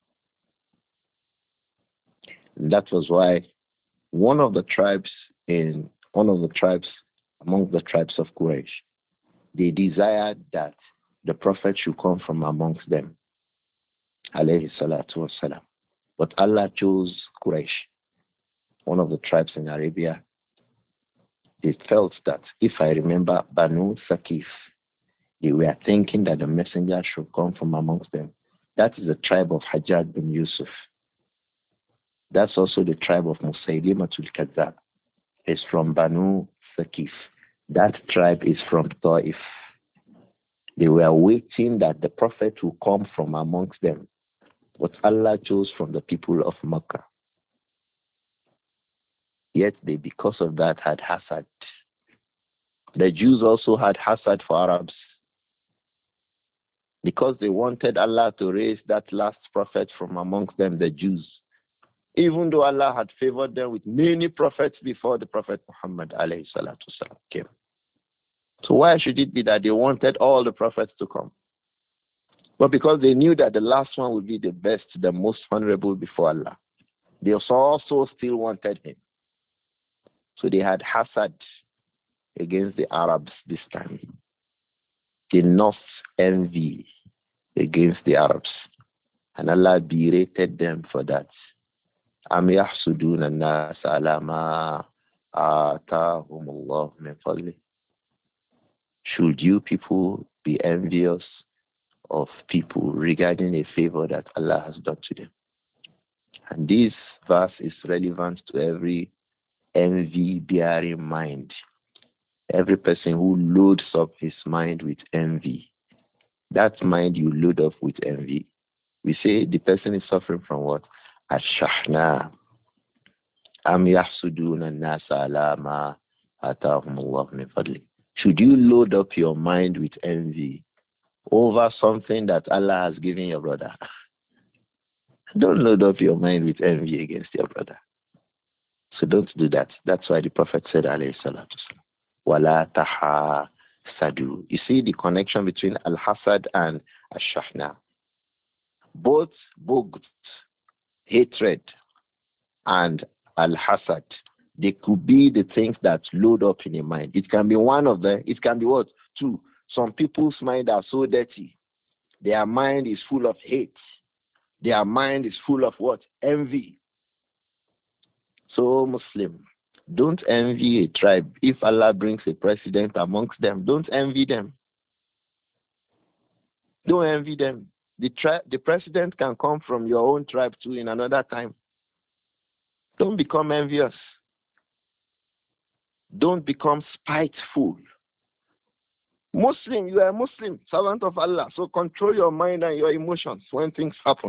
And that was why one of the tribes in one of the tribes among the tribes of Quraysh, they desired that the Prophet should come from amongst them, alayhi salatu wassalam. But Allah chose Quraysh, one of the tribes in Arabia. They felt that, if I remember, Banu Sakif, they were thinking that the messenger should come from amongst them. That is the tribe of Hajjaj bin Yusuf. That's also the tribe of Musaylimatul Kadhab. It's from Banu Sakif. That tribe is from Ta'if. They were waiting that the Prophet will come from amongst them. But Allah chose from the people of Makkah. Yet they, because of that, had hasad. The Jews also had hasad for Arabs. Because they wanted Allah to raise that last prophet from amongst them, the Jews. Even though Allah had favored them with many prophets before the Prophet Muhammad alayhi salatu wasalam came. So why should it be that they wanted all the prophets to come? But because they knew that the last one would be the best, the most honorable before Allah, they also still wanted him. So they had hasad against the Arabs this time. They nursed envy against the Arabs. And Allah berated them for that. أَمْ يَحْسُدُونَ النَّاسَ عَلَى مَا آتَاهُمُ اللَّهُ مِنْ فَضْلِهِ. Should you people be envious of people regarding a favor that Allah has done to them? And this verse is relevant to every envy-bearing mind. Every person who loads up his mind with envy. That mind you load up with envy. We say the person is suffering from what? Ash-shahna. Am yahsuduna an-nasa ala ma atahum Allah min fadli. Should you load up your mind with envy over something that Allah has given your brother? Don't load up your mind with envy against your brother. So don't do that. That's why the Prophet said, alayhi salatu wasalam, wala tahasadu. You see the connection between al-hasad and ash-shahna. Both bughd, hatred, and al-hasad, they could be the things that load up in your mind. It can be one of them. It can be what? Two. Some people's mind are so dirty. Their mind is full of hate. Their mind is full of what? Envy. So Muslim, don't envy a tribe. If Allah brings a president amongst them, don't envy them. Don't envy them. The, tri- the president can come from your own tribe too in another time. Don't become envious. Don't become spiteful. Muslim, you are a Muslim, servant of Allah. So control your mind and your emotions when things happen.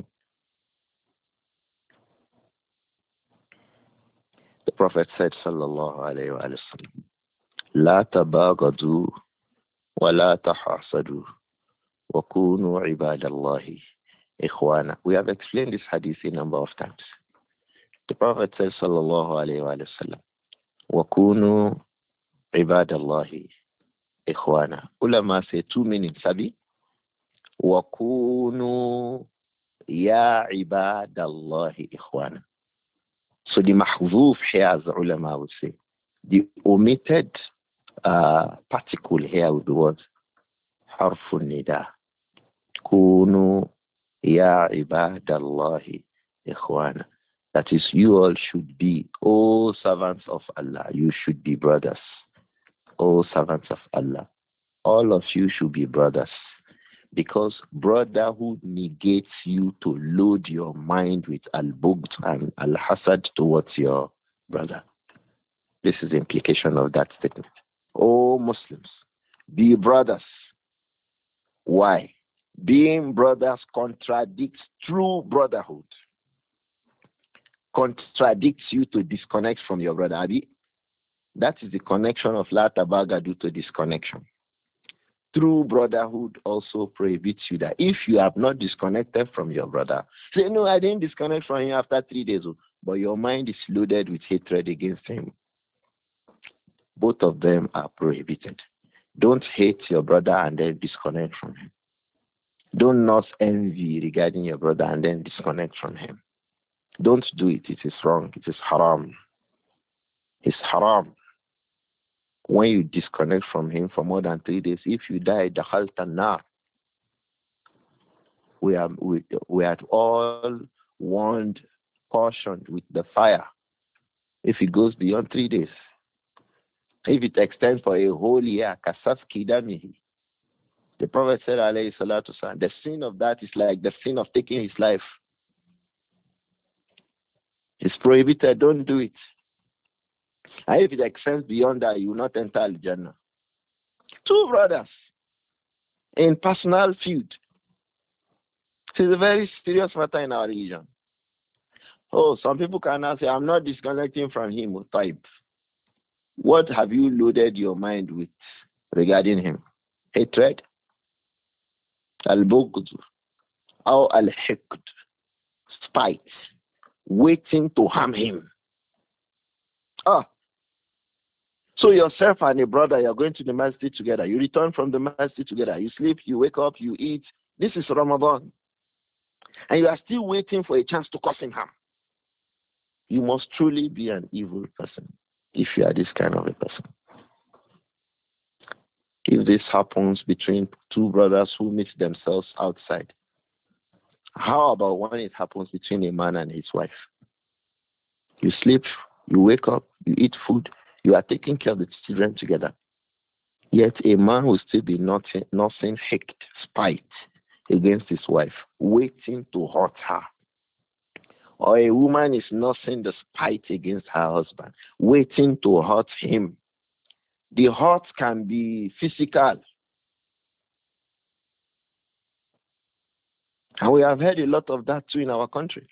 The Prophet said, sallallahu alayhi wa sallam, La tabagadu wa la tahasadu wa kunu ibadallahi ikhwana. We have explained this hadith a number of times. The Prophet said, sallallahu alayhi wa sallam, wa kunu ibadallahi ikhwana. Ulama say two meanings, Sabi. وَكُونُوا يَا عِبَادَ اللَّهِ إِخْوَانًا. So the mahzuf here, as the ulama would say, the omitted uh, particle here with the word harfun nida. Kunu ya ibadallahi ikhwana. That is, you all should be, O servants of Allah, you should be brothers. O servants of Allah, all of you should be brothers. Because brotherhood negates you to load your mind with al-bughd and al-hasad towards your brother. This is the implication of that statement. O Muslims, be brothers. Why? Being brothers contradicts true brotherhood. Contradicts you to disconnect from your brother. Abi? That is the connection of La Tabagadu to disconnection. True brotherhood also prohibits you that if you have not disconnected from your brother, say, no, I didn't disconnect from him after three days, but your mind is loaded with hatred against him. Both of them are prohibited. Don't hate your brother and then disconnect from him. Don't not envy regarding your brother and then disconnect from him. Don't do it. It is wrong. It is haram. It's haram. When you disconnect from him for more than three days, if you die, dakhalta nar. We are we, we are all warned, cautioned with the fire. If it goes beyond three days, if it extends for a whole year, kasafki damihi. The Prophet said, alayhi salatu salam, the sin of that is like the sin of taking his life. It's prohibited. Don't do it. And if it extends beyond that, you will not enter Al-Jannah. Two brothers in personal feud. It is a very serious matter in our religion. Oh, some people can now say, I'm not disconnecting from him, type. What have you loaded your mind with regarding him? Hatred? Al-Bughd? Or Al-Hiqd? Spite? Waiting to harm him? Ah. So yourself and a brother, you're going to the masjid together. You return from the masjid together. You sleep, you wake up, you eat. This is Ramadan. And you are still waiting for a chance to cause him harm. You must truly be an evil person if you are this kind of a person. If this happens between two brothers who meet themselves outside, how about when it happens between a man and his wife? You sleep, you wake up, you eat food, you are taking care of the children together. Yet a man will still be nursing, nursing hate, spite against his wife, waiting to hurt her. Or a woman is nursing the spite against her husband, waiting to hurt him. The hurt can be physical. And we have heard a lot of that too in our country.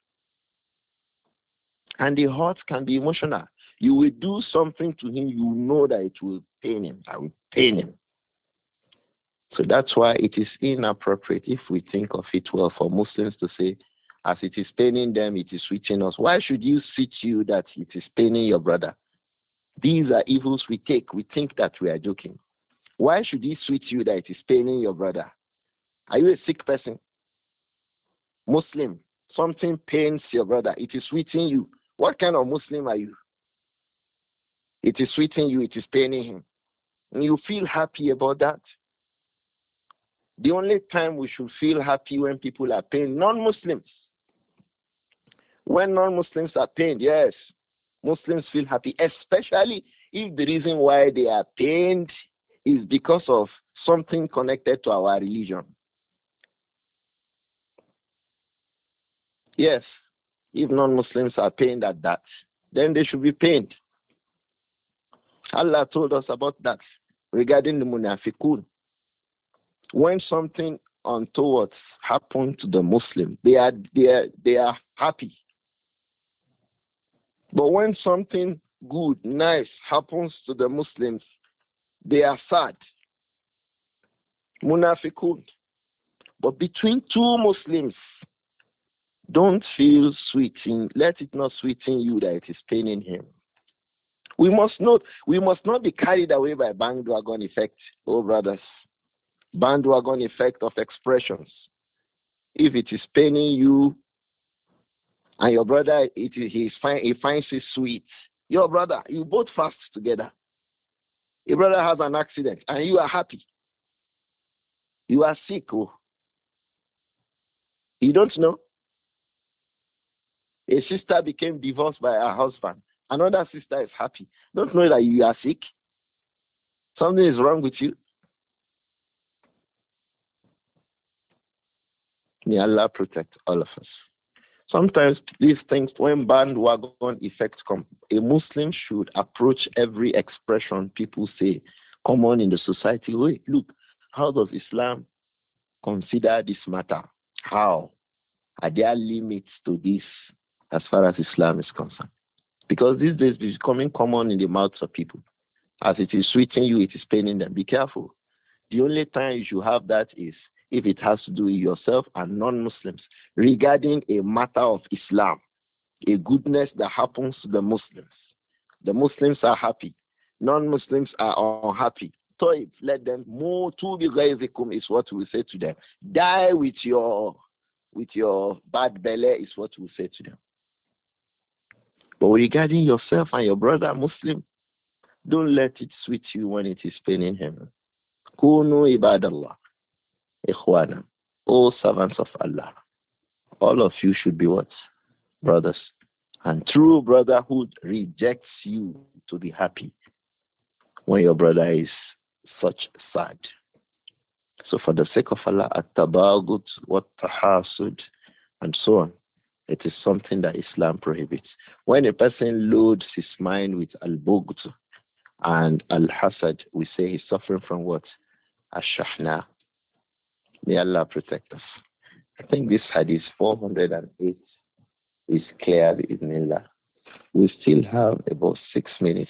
And the hurt can be emotional. You will do something to him, you know that it will pain him. I will pain him. So that's why it is inappropriate, if we think of it well, for Muslims to say, as it is paining them, it is reaching us. Why should you sit you that it is paining your brother? These are evils we take. We think that we are joking. Why should he switch you that it is paining your brother? Are you a sick person? Muslim. Something pains your brother. It is sweeting you. What kind of Muslim are you? It is sweeting you. It is paining him. And you feel happy about that. The only time we should feel happy when people are pained, non-Muslims. When non-Muslims are pained, yes, Muslims feel happy, especially if the reason why they are pained is because of something connected to our religion. Yes, if non-Muslims are pained at that, then they should be pained. Allah told us about that regarding the munafiqun. When something untoward happened to the Muslim, they are, they are, they are happy. But when something good, nice happens to the Muslims, they are sad. Munafiqun. But between two Muslims, don't feel sweeting. Let it not sweeten you that it is paining him. We must not, we must not be carried away by bandwagon effect, oh brothers. Bandwagon effect of expressions. If it is paining you and your brother, it, he, find, he finds it sweet. Your brother, you both fast together. Your brother has an accident and you are happy. You are sick. Oh. You don't know? A sister became divorced by her husband. Another sister is happy. Don't know that you are sick. Something is wrong with you. May Allah protect all of us. Sometimes these things, when bandwagon effects come, a Muslim should approach every expression people say common in the society. Wait, look, how does Islam consider this matter? How? Are there limits to this as far as Islam is concerned? Because these days it's becoming common in the mouths of people. As it is sweetening you, it is paining them. Be careful. The only time you should have that is if it has to do with yourself and non-Muslims regarding a matter of Islam, a goodness that happens to the Muslims. The Muslims are happy. Non-Muslims are unhappy. So let them more to be ghayzikum is what we say to them. Die with your with your bad belly is what we say to them. But regarding yourself and your brother Muslim, don't let it sweet you when it is paining him. Kunu ibadallah. Ikhwana. All servants of Allah. All of you should be what? Brothers. And true brotherhood rejects you to be happy when your brother is such sad. So for the sake of Allah, at-tabaghut, wat-tahasud, and so on, it is something that Islam prohibits. When a person loads his mind with al-bughd and al-hasad, we say he's suffering from what? Ash-shahna. May Allah protect us. I think this hadith four hundred eight is clear, bi'idhnillah. We still have about six minutes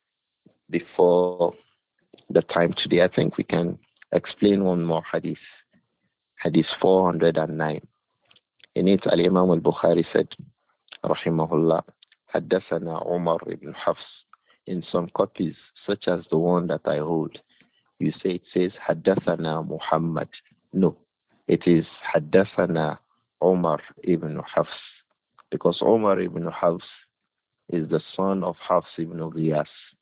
before the time today. I think we can explain one more hadith. Hadith four hundred nine. In it, Al-Imam al-Bukhari said, Rahimahullah, Haddathana Umar ibn Hafs. In some copies, such as the one that I hold, you say it says Haddathana Muhammad. No, it is Haddathana Umar ibn Hafs. Because Umar ibn Hafs is the son of Hafs ibn Ghiyas.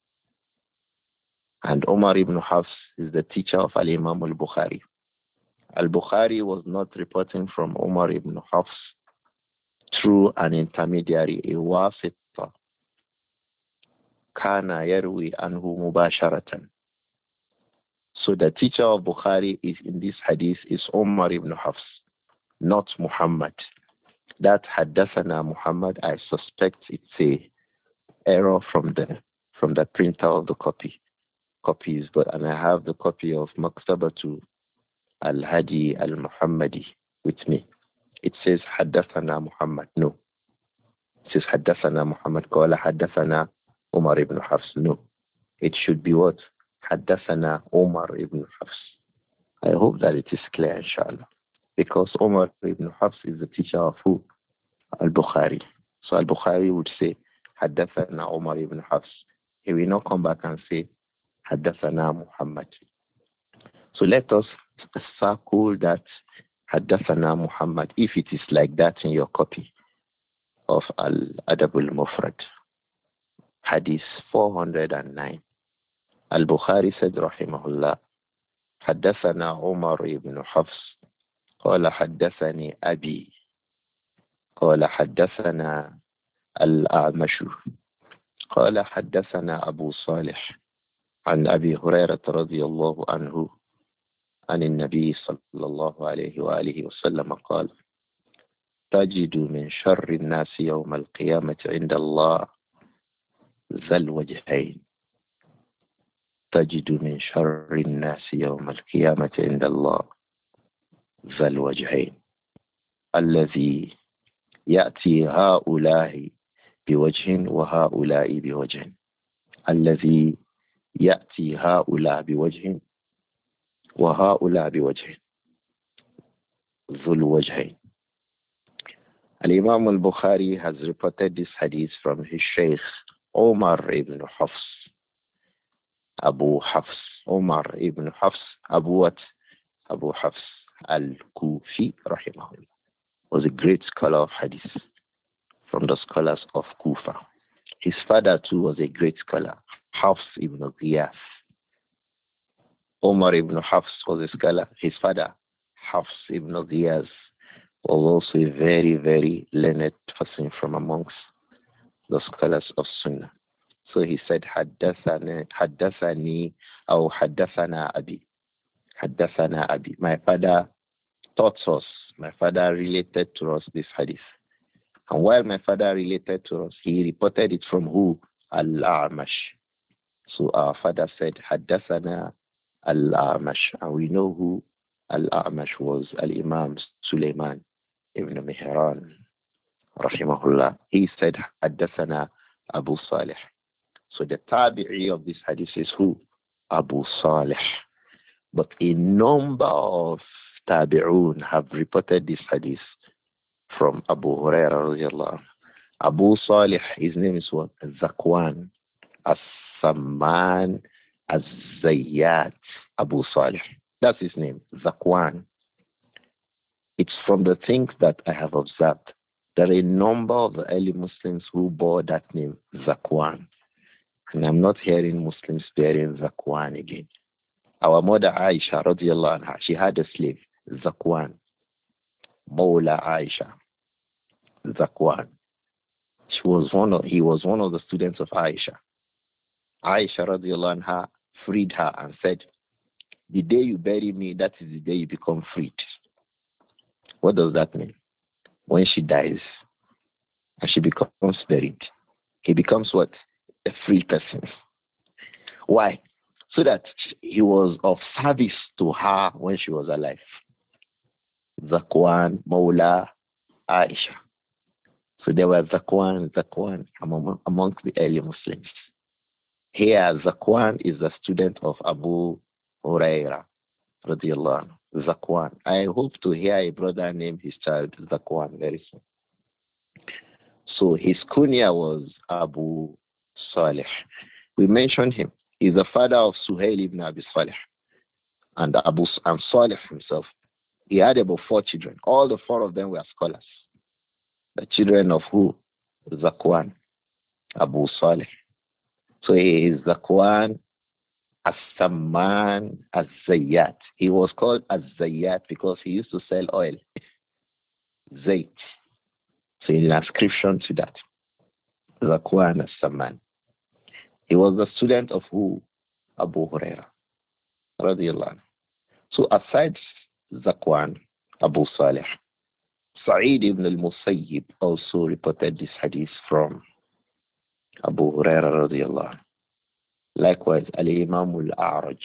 And Umar ibn Hafs is the teacher of Al-Imam al-Bukhari. Al-Bukhari was not reporting from Umar ibn Hafs through an intermediary, a wasita. Kana yarwi anhu mubasharatan. So the teacher of Bukhari is in this hadith is Umar ibn Hafs, not Muhammad. That Haddathana Muhammad, I suspect it's a error from the from the printer of the copy copies, but and I have the copy of Maktabatu Al-Hadi Al-Muhammadi with me. It says Haddathana Muhammad. No. It says Haddathana Muhammad. Qala Haddathana Umar ibn Hafs. No. It should be what? Haddathana Umar ibn Hafs. I hope that it is clear, inshallah. Because Umar ibn Hafs is the teacher of who? Al-Bukhari. So Al-Bukhari would say Haddathana Umar ibn Hafs. He will not come back and say Haddathana Muhammad. So let us circle that Haddathana Muhammad, if it is like that in your copy of Al-Adab al-Mufrad. Hadith four hundred nine. Al-Bukhari said, Rahimahullah, Haddathana Umar ibn Hafs, قال حدثني أبي, قال حدثنا الأعمش, قال حدثنا أبو صالح, عن أبي هريرة رضي الله عنه, عن النبي صلى الله عليه وآله وسلم قال, تجد من شر الناس يوم القيامة عند الله ذا الوجهين. تجد من شر الناس يوم القيامة عند الله ذا الوجهين الذي يأتي هؤلاء بوجه وهؤلاء بوجه الذي يأتي هؤلاء بوجه وهؤلاء بوجه ذو الوجهين. Al-Imam al-Bukhari has reported this hadith from his Shaykh Umar ibn Hafs, Abu Hafs, Umar ibn Hafs, Abu what? Abu Hafs al-Kufi, rahimahullah, was a great scholar of hadith from the scholars of Kufa. His father too was a great scholar, Hafs ibn Ghiyas. Omar ibn Hafs was a scholar. His father, Hafs ibn Ghiyas, was also a very, very learned person from amongst the scholars of Sunnah. So he said, Haddathani, Haddathani, or Haddathana Abi. Haddathana Abi. My father taught us, my father related to us this hadith. And while my father related to us, he reported it from who? Al-A'mash. So our father said, Haddathana Al-A'mash. And we know who Al-A'mash was, Al-Imam Sulaiman ibn Mihran, rahimahullah. He said, Haddathana Abu Salih. So the tabi'i of this hadith is who? Abu Salih. But a number of tabi'un have reported this hadith from Abu Hurairah radiallahu anhu. Abu Salih, his name is what? Zakwan, As-Samman, Az-Zayyat, Abu Salih. That's his name, Zakwan. It's from the things that I have observed. There are a number of the early Muslims who bore that name, Zakwan. And I'm not hearing Muslims bearing Zakwan again. Our mother Aisha, radiallahu anha, she had a slave, Zakwan. Mawla Aisha, Zakwan. She was one of, he was one of the students of Aisha. Aisha, radiallahu anha, freed her and said, the day you bury me, that is the day you become freed. What does that mean? When she dies and she becomes buried, he becomes what? A free person. Why? So that he was of service to her when she was alive. Zakwan, Mawla, Aisha. So there were Zakwan, Zakwan among, amongst the early Muslims. Here, Zakwan is the student of Abu Huraira, radiallahu anhu. Zakwan. I hope to hear a brother name his child Zakwan very soon. So his kunya was Abu Salih. We mentioned him. He's the father of Suhail ibn Abi Salih and Abu and Salih himself. He had about four children. All the four of them were scholars. The children of who? Zakwan, Abu Salih. So he is Zakwan As-Samman Az-Zayyat. He was called Az-Zayyat because he used to sell oil. Zayt. So in ascription to that, Zakwan As-Samman. He was the student of who? Abu Huraira, radiallahu anhu. So aside Zakwan, Abu Salih, Sa'id ibn al-Musayyib also reported this hadith from Abu Huraira radiallahu anhu. Likewise, Al-Imam al-A'raj,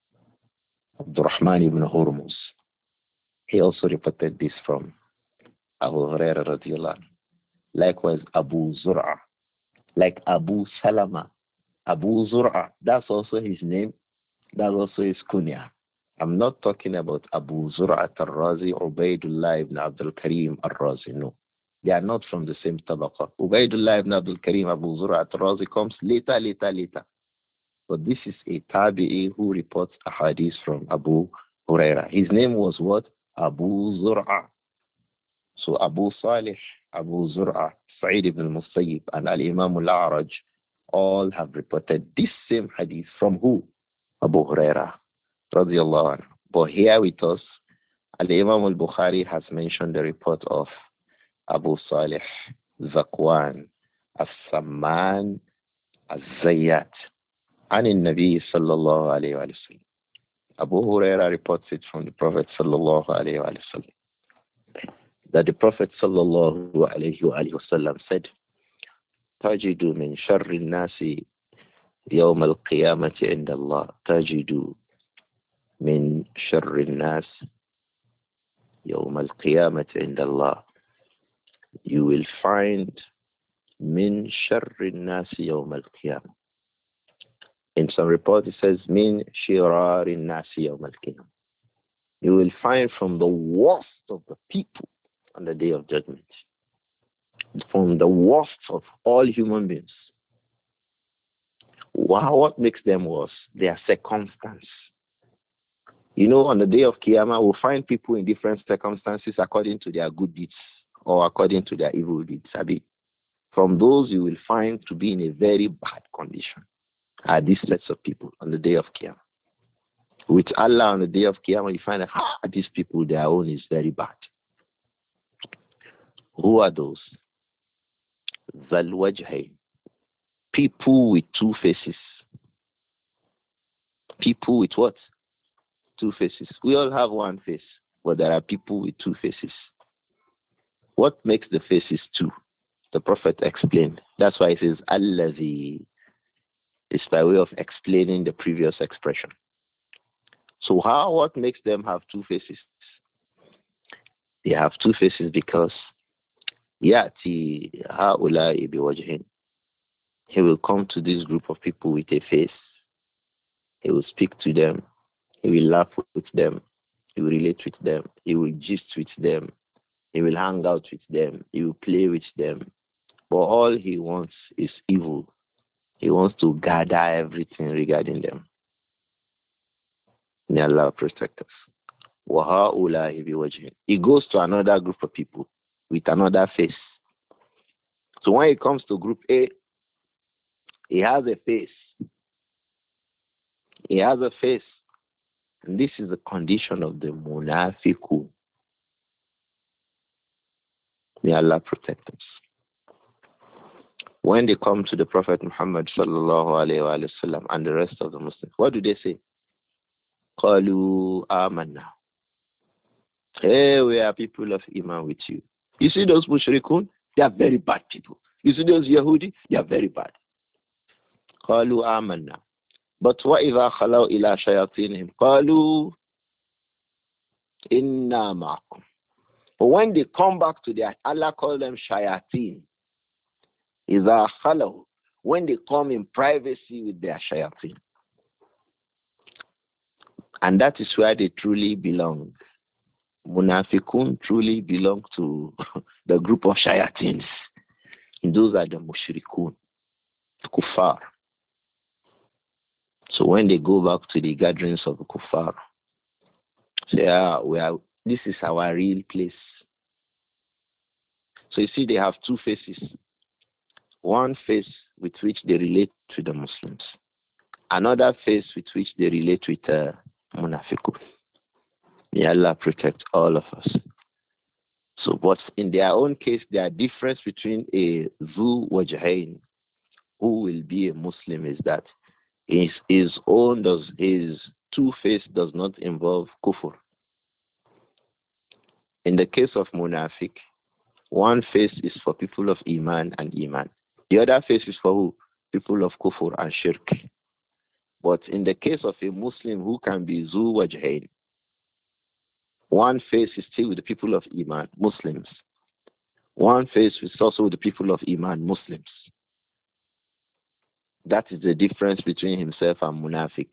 Abdurrahman ibn Hurmuz, he also reported this from Abu Huraira radiallahu anhu. Likewise, Abu Zur'a, like Abu Salama, Abu Zur'a, that's also his name, that's also his kunya. I'm not talking about Abu Zur'a al-Razi, Ubaidullah ibn Abdul Karim al-Razi, no. They are not from the same tabaqa. Ubaidullah ibn Abdul Karim, Abu Zur'a al-Razi comes later, later, later. But this is a tabi'i who reports a hadith from Abu Huraira. His name was what? Abu Zur'a. So Abu Salih, Abu Zur'a, Sa'id ibn al-Musayyib, and Al-Imam al-A'raj all have reported this same hadith from who? Abu Huraira, radiallahu anhu. But here with us, Al-Imam al-Bukhari has mentioned the report of Abu Salih, Zakwan, As-Samman, Az-Zayyat, and in Nabi sallallahu alayhi wa sallam. Abu Huraira reports it from the Prophet sallallahu alayhi wa sallam, that the Prophet sallallahu alayhi wa sallam said, تجد من شر الناس يوم القيامة عند الله تجد من شر الناس يوم القيامة عند الله. You will find من شر الناس يوم القيامة. In some report it says من شرار الناس يوم القيامة. You will find from the worst of the people on the day of judgment, from the worst of all human beings. Wow, what makes them worse? Their circumstance. You know, on the day of Qiyamah, we'll find people in different circumstances according to their good deeds or according to their evil deeds. Abi. From those you will find to be in a very bad condition are these sets of people on the day of Qiyamah. With Allah on the day of Qiyamah, you find that ah, these people, their own is very bad. Who are those? Zalwajhain. People with two faces. People with what? Two faces. We all have one face, but there are people with two faces. What makes the faces two? The Prophet explained. That's why it says Allazi. It's by way of explaining the previous expression. So how, what makes them have two faces? They have two faces because Yati ha'ulai biwajhin. He will come to this group of people with a face. He will speak to them. He will laugh with them. He will relate with them. He will gist with them. He will hang out with them. He will play with them. But all he wants is evil. He wants to gather everything regarding them. May Allah protect us. He goes to another group of people with another face. So when he comes to group A, he has a face. He has a face. And this is the condition of the munafiqun. May Allah protect us. When they come to the Prophet Muhammad sallallahu alayhi wa sallam and the rest of the Muslims, what do they say? Qalu amanna. Hey, we are people of Iman with you. You see those mushrikun? They are very bad people. You see those Yahudi? They are very bad. Qalu amanna. But وَإِذَا خَلَوْا إِلَى شَيَاطِينِهِمْ قَالُوا إِنَّا مَعَكُمْ. But when they come back to their, Allah called them shayateen. إِذَا خَلَوْا. When they come in privacy with their shayateen. And that is where they truly belong. Munafiqun truly belong to the group of shayateens. And those are the mushrikun, the kuffar. So when they go back to the gatherings of the kuffar, say, ah, we are, this is our real place. So you see, they have two faces. One face with which they relate to the Muslims. Another face with which they relate with uh, munafiqun. May Allah protect all of us. So, but in their own case, there are difference between a zu wajhain, who will be a Muslim, is that his, his own does his two face does not involve kufr. In the case of munafiq, one face is for people of iman and iman. The other face is for who? People of kufr and shirk. But in the case of a Muslim who can be zu wajhain, one face is still with the people of iman, Muslims. One face is also with the people of iman, Muslims. That is the difference between himself and munafiq.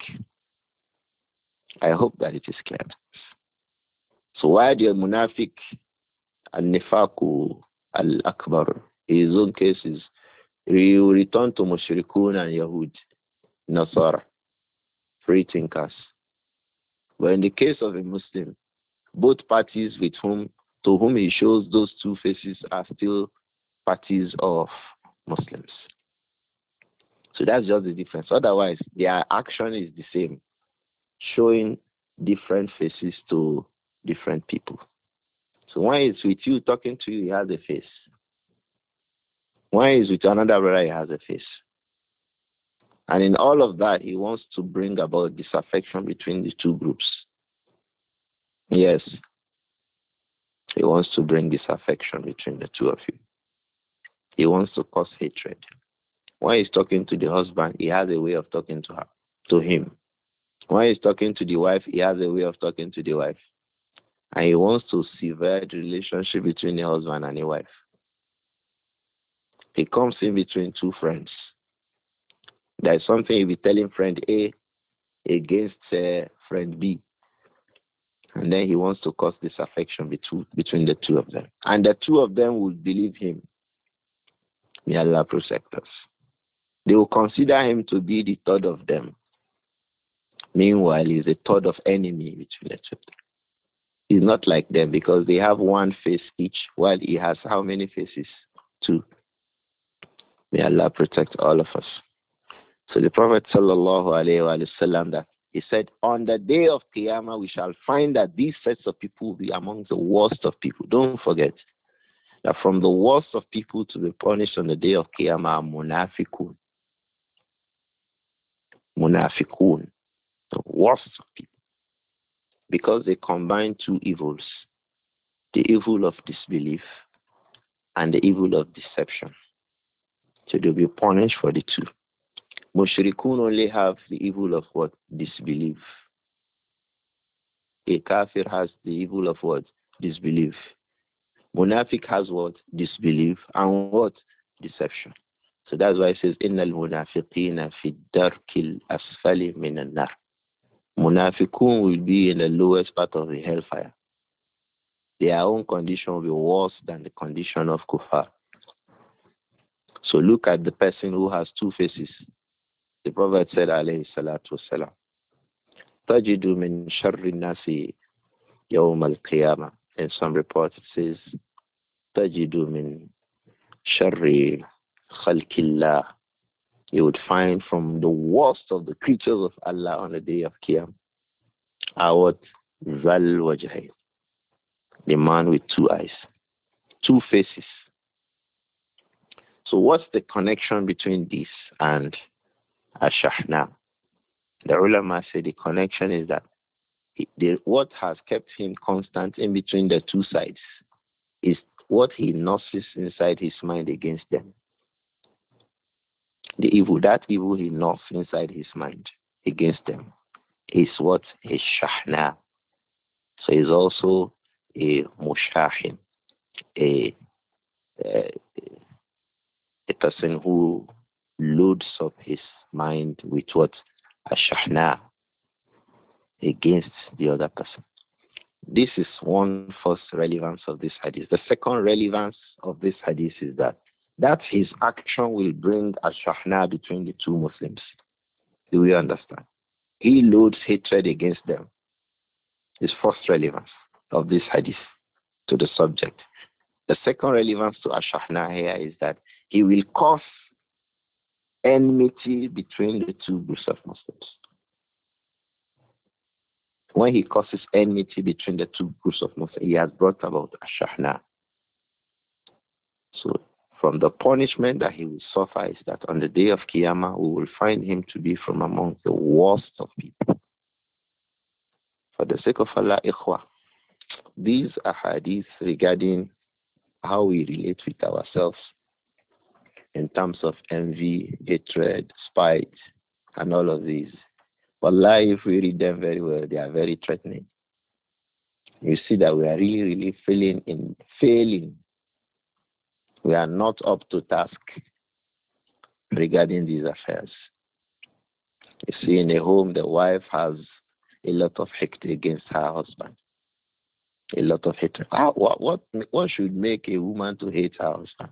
I hope that it is clear. So why the munafiq al-nifaqu al-akbar, his own case is he will return to mushrikun and Yahud, Nasara, free thinkers. But in the case of a Muslim, both parties with whom to whom he shows those two faces are still parties of Muslims. So that's just the difference. Otherwise, their action is the same, showing different faces to different people. So when he's with you, talking to you, he has a face. When he's with another brother, he has a face. And in all of that, he wants to bring about disaffection between the two groups. Yes. He wants to bring disaffection between the two of you. He wants to cause hatred. When he's talking to the husband, he has a way of talking to her, to him. When he's talking to the wife, he has a way of talking to the wife. And he wants to sever the relationship between the husband and the wife. He comes in between two friends. There is something he'll be telling friend A against uh, friend B. And then he wants to cause disaffection between, between the two of them. And the two of them will believe him. May Allah protect us. They will consider him to be the third of them. Meanwhile, he's a third of enemy between the two. He's not like them because they have one face each, while he has how many faces? Two. May Allah protect all of us. So the Prophet sallallahu alaihi wasallam that he said, on the day of Qiyamah, we shall find that these sets of people will be among the worst of people. Don't forget that from the worst of people to be punished on the day of Qiyamah are munafiqun. Munafiqun, the worst of people. Because they combine two evils, the evil of disbelief and the evil of deception. So they'll be punished for the two. Mushrikun only have the evil of what? Disbelief. A kafir has the evil of what? Disbelief. Munafiq has what? Disbelief and what? Deception. So that's why it says, Innal munafiqina fi darkil asfali minan nar. Munafiqun will be in the lowest part of the hellfire. Their own condition will be worse than the condition of kuffar. So look at the person who has two faces. The Prophet said, alayhi salatu wasalam, Tajidu min sharri nasi yawm al-qiyamah. In some reports it says, Tajidu min sharri khalqillah. You would find from the worst of the creatures of Allah on the day of Qiyam, Awat Zal Wajhay, the man with two eyes, two faces. So what's the connection between this and Ash-Shahna? The ulama say the connection is that he, the, what has kept him constant in between the two sides is what he nurses inside his mind against them. The evil, that evil he nurses inside his mind against them is what? A shahna. So he's also a mushahin, a, a, a person who loads up his mind with what? A shahna against the other person. This is one first relevance of this hadith. The second relevance of this hadith is that that his action will bring a shahna between the two Muslims. Do we understand? He loads hatred against them. His first relevance of this hadith to the subject. The second relevance to Ash-Shahna here is that he will cause enmity between the two groups of Muslims. When he causes enmity between the two groups of Muslims, he has brought about Ash-Shahna. So from the punishment that he will suffer is that on the day of Qiyamah, we will find him to be from among the worst of people. For the sake of Allah, ikhwah, these are hadiths regarding how we relate with ourselves in terms of envy, hatred, spite, and all of these. Wallahi, if we read them very well, they are very threatening. You see that we are really, really failing in failing. We are not up to task regarding these affairs. You see, in a home, the wife has a lot of hatred against her husband. A lot of hatred. Ah, what, what, what should make a woman to hate her husband?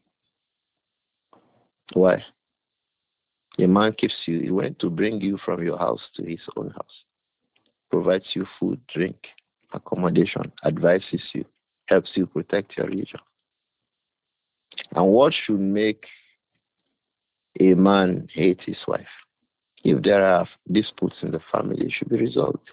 Why? A man keeps you, he went to bring you from your house to his own house, provides you food, drink, accommodation, advises you, helps you protect your religion. And what should make a man hate his wife? If there are disputes in the family, it should be resolved.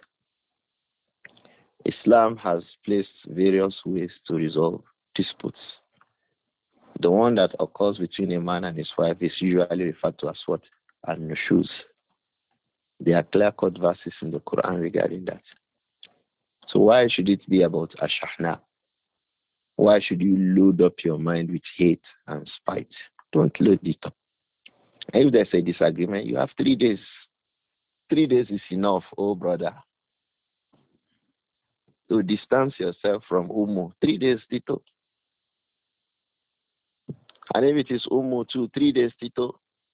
Islam has placed various ways to resolve disputes. The one that occurs between a man and his wife is usually referred to as what? An-nushuz. There are clear-cut verses in the Quran regarding that. So why should it be about Ash-Shahna? Why should you load up your mind with hate and spite? Don't load it up. And if there's a disagreement, you have three days. Three days is enough, oh brother. To distance yourself from Umu. Three days, Tito. And if it is Umu too, three days, Tito.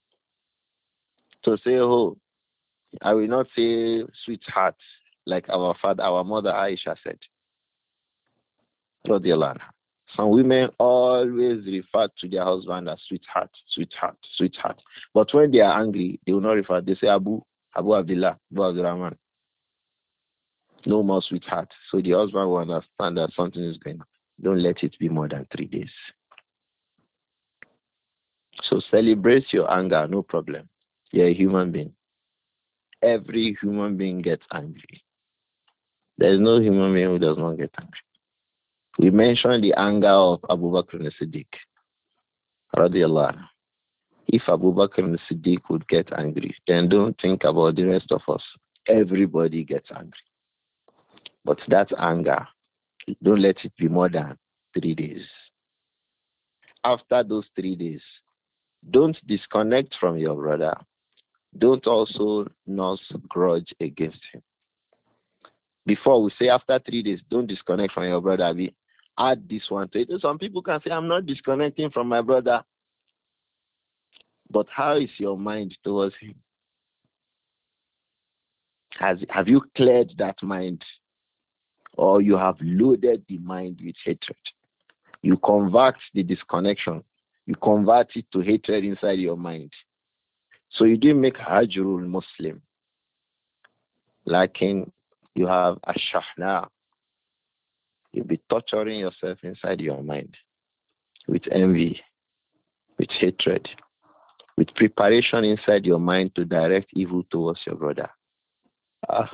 To say, oh, I will not say sweetheart, like our father, our mother Aisha said. Radiallahu anha. Some women always refer to their husband as sweetheart, sweetheart, sweetheart. But when they are angry, they will not refer. They say Abu, Abu Abdullah, Abu Abdurrahman. No more sweetheart. So the husband will understand that something is going on. Don't let it be more than three days. So celebrate your anger, no problem. You're a human being. Every human being gets angry. There is no human being who does not get angry. We mentioned the anger of Abu Bakr as-Siddiq. Radiallahu anhu. If Abu Bakr as-Siddiq would get angry, then don't think about the rest of us. Everybody gets angry. But that anger, don't let it be more than three days. After those three days, don't disconnect from your brother. Don't also nurse grudge against him. Before we say after three days, don't disconnect from your brother. We add this one to it. Some people can say, I'm not disconnecting from my brother. But how is your mind towards him? Has, have you cleared that mind? Or you have loaded the mind with hatred? You convert the disconnection. You convert it to hatred inside your mind. So you didn't make Hajrul Muslim. Like in, you have a shahna. You'll be torturing yourself inside your mind with envy, with hatred, with preparation inside your mind to direct evil towards your brother. Ah,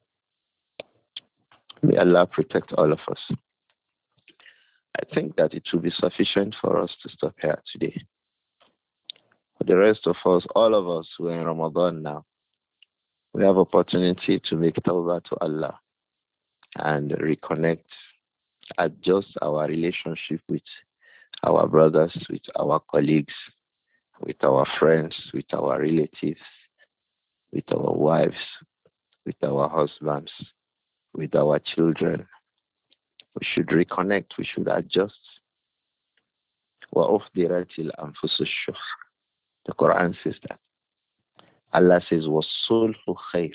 may Allah protect all of us. I think that it will be sufficient for us to stop here today. For the rest of us, all of us who are in Ramadan now, we have opportunity to make tawbah to Allah and reconnect, adjust our relationship with our brothers, with our colleagues, with our friends, with our relatives, with our wives, with our husbands, with our children. We should reconnect. We should adjust. وَأُحْضِرَتِ الْأَنفُسُ الشُّحَّ. The Quran says that. Allah says, وَالصُّلْحُ خَيْرٌ.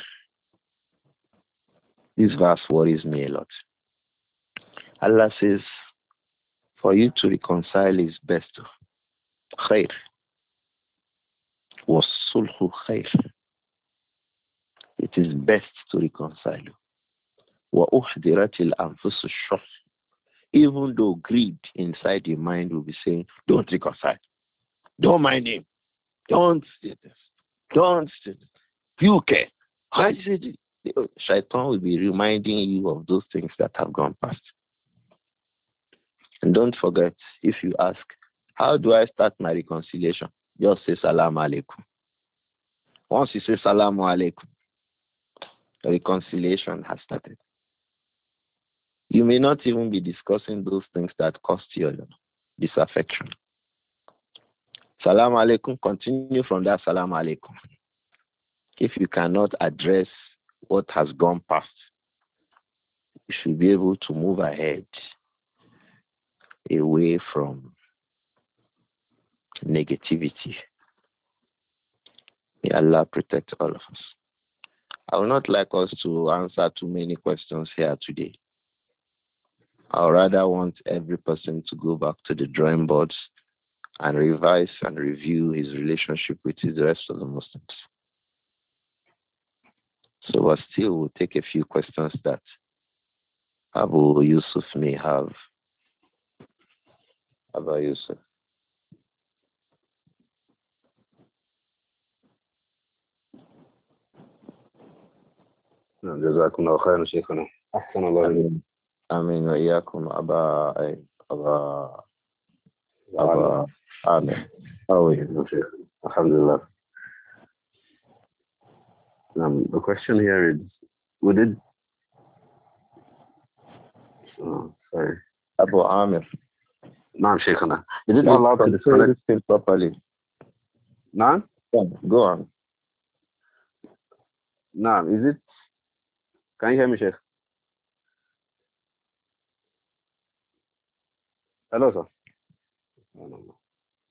This verse worries me a lot. Allah says, for you to reconcile is best. Khair. وَالصُّلْحُ خَيْرٌ. It is best to reconcile. وَأُحْضِرَتِ الْأَنفُسُ الشُّحَّ. Even though greed inside your mind will be saying, don't reconcile. Don't mind him. Don't say this. Don't say this. You care. Why is it? Shaitan will be reminding you of those things that have gone past. And don't forget, if you ask, how do I start my reconciliation? Just say salam alaikum. Once you say salam alaikum, the reconciliation has started. You may not even be discussing those things that cost you disaffection. Salam alaikum, continue from that salam alaikum. If you cannot address what has gone past, you should be able to move ahead away from negativity. May Allah protect all of us. I would not like us to answer too many questions here today. I would rather want every person to go back to the drawing boards and revise and review his relationship with the rest of the Muslims. So, but still, we'll take a few questions that Abu Yusuf may have. Abu Yusuf. جزاكم الله خيرا شيخنا. أحسن الله إليكم. آمين وإياكم أبا أبا أبا آمين. أوي شيخ. Alhamdulillah. Um, the question here is, would it? Oh, sorry. Abu Amir. نعم شيخنا. Is it allowed to disconnect this properly? نعم. Go on. نعم. Is it? Can you hear me, Sheikh? Hello, sir. No, no, no.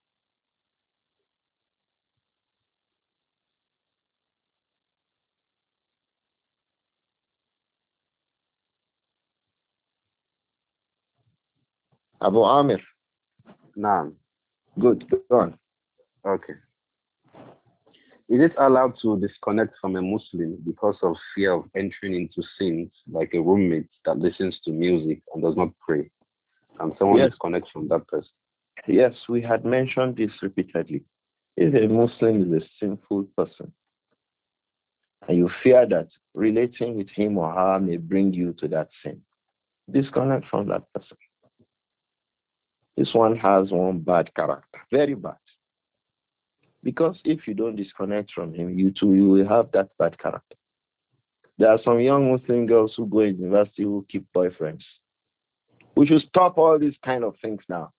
Abu Amir. نعم. Good. Go on. Okay. Is it allowed to disconnect from a Muslim because of fear of entering into sins, like a roommate that listens to music and does not pray? Can someone Yes, disconnect from that person? yes, we had mentioned this repeatedly. If a Muslim is a sinful person and you fear that relating with him or her may bring you to that sin, disconnect from that person. This one has one bad character, very bad. Because if you don't disconnect from him, you too, you will have that bad character. There are some young Muslim girls who go in university who keep boyfriends. We should stop all these kind of things now.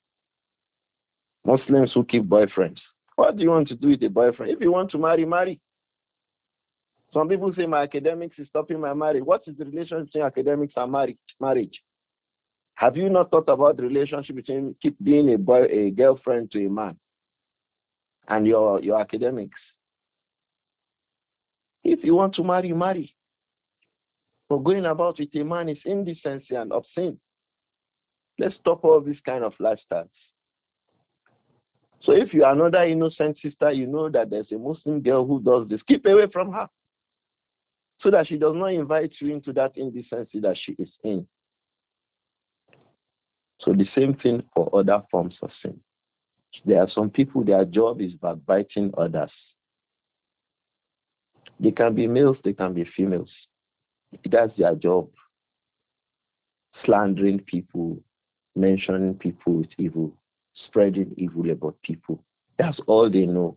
Muslims who keep boyfriends. What do you want to do with a boyfriend? If you want to marry, marry. Some people say my academics is stopping my marriage. What is the relationship between academics and marriage? Marriage. Have you not thought about the relationship between keep being a boy, a girlfriend to a man, and your your academics? If you want to marry, marry. But going about with a man is indecency and obscene. Let's stop all these kind of lifestyles. So if you are another innocent sister, you know that there's a Muslim girl who does this, keep away from her so that she does not invite you into that indecency that she is in. So the same thing for other forms of sin. There are some people, their job is backbiting others. They can be males, they can be females. That's their job. Slandering people, mentioning people with evil, spreading evil about people. That's all they know.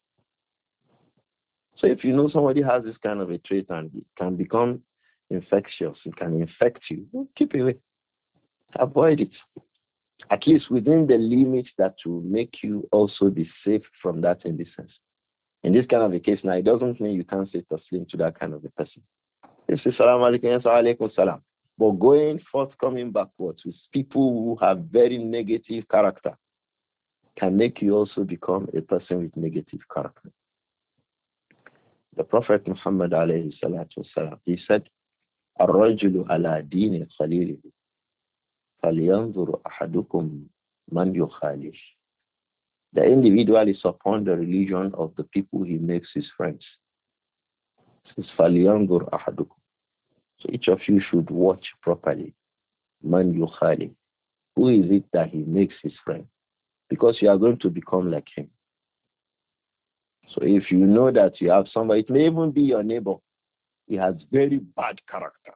So if you know somebody has this kind of a trait and it can become infectious, it can infect you, keep away. Avoid it. At least within the limits that will make you also be safe from that indecence. In this kind of a case now, it doesn't mean you can't say taslim to that kind of a person. You say salam alaikum, alaikum salam. But going forth, coming backwards with people who have very negative character can make you also become a person with negative character. The Prophet Muhammad alayhi salatu wasalam, he said, الرجل على دين خليله فلينظر أحدكم من يخالف. The individual is upon the religion of the people he makes his friends. It says, فلينظر أحدكم. So each of you should watch properly. Man yukhali. Who is it that he makes his friend? Because you are going to become like him. So if you know that you have somebody, it may even be your neighbor. He has very bad character.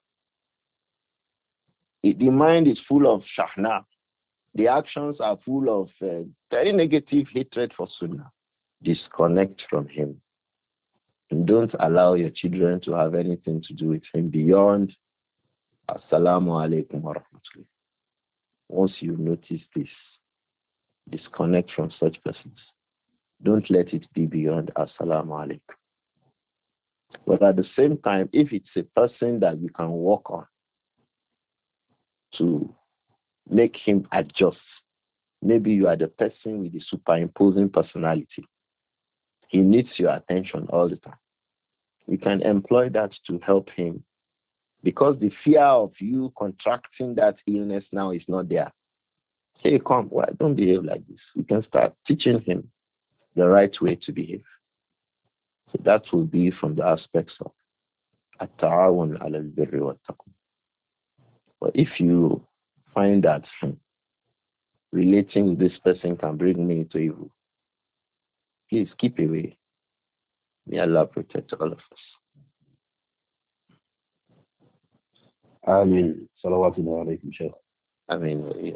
It, the mind is full of shahna. The actions are full of uh, very negative hatred for sunnah. Disconnect from him. And don't allow your children to have anything to do with him beyond Assalamu alaikum wa rahmatullah. Once you notice this, disconnect from such persons. Don't let it be beyond Assalamu alaikum. But at the same time, if it's a person that you can work on to make him adjust, maybe you are the person with the superimposing personality. He needs your attention all the time. You can employ that to help him because the fear of you contracting that illness now is not there. Hey, come, why don't behave like this? We can start teaching him the right way to behave. So that will be from the aspects of at-ta'awun ala al-birri wa taqwa. But if you find that hmm, relating with this person can bring me to evil, please keep away. May Allah protect all of us. Ameen. Salawatullah alaykum, Shaykh. I mean, yeah.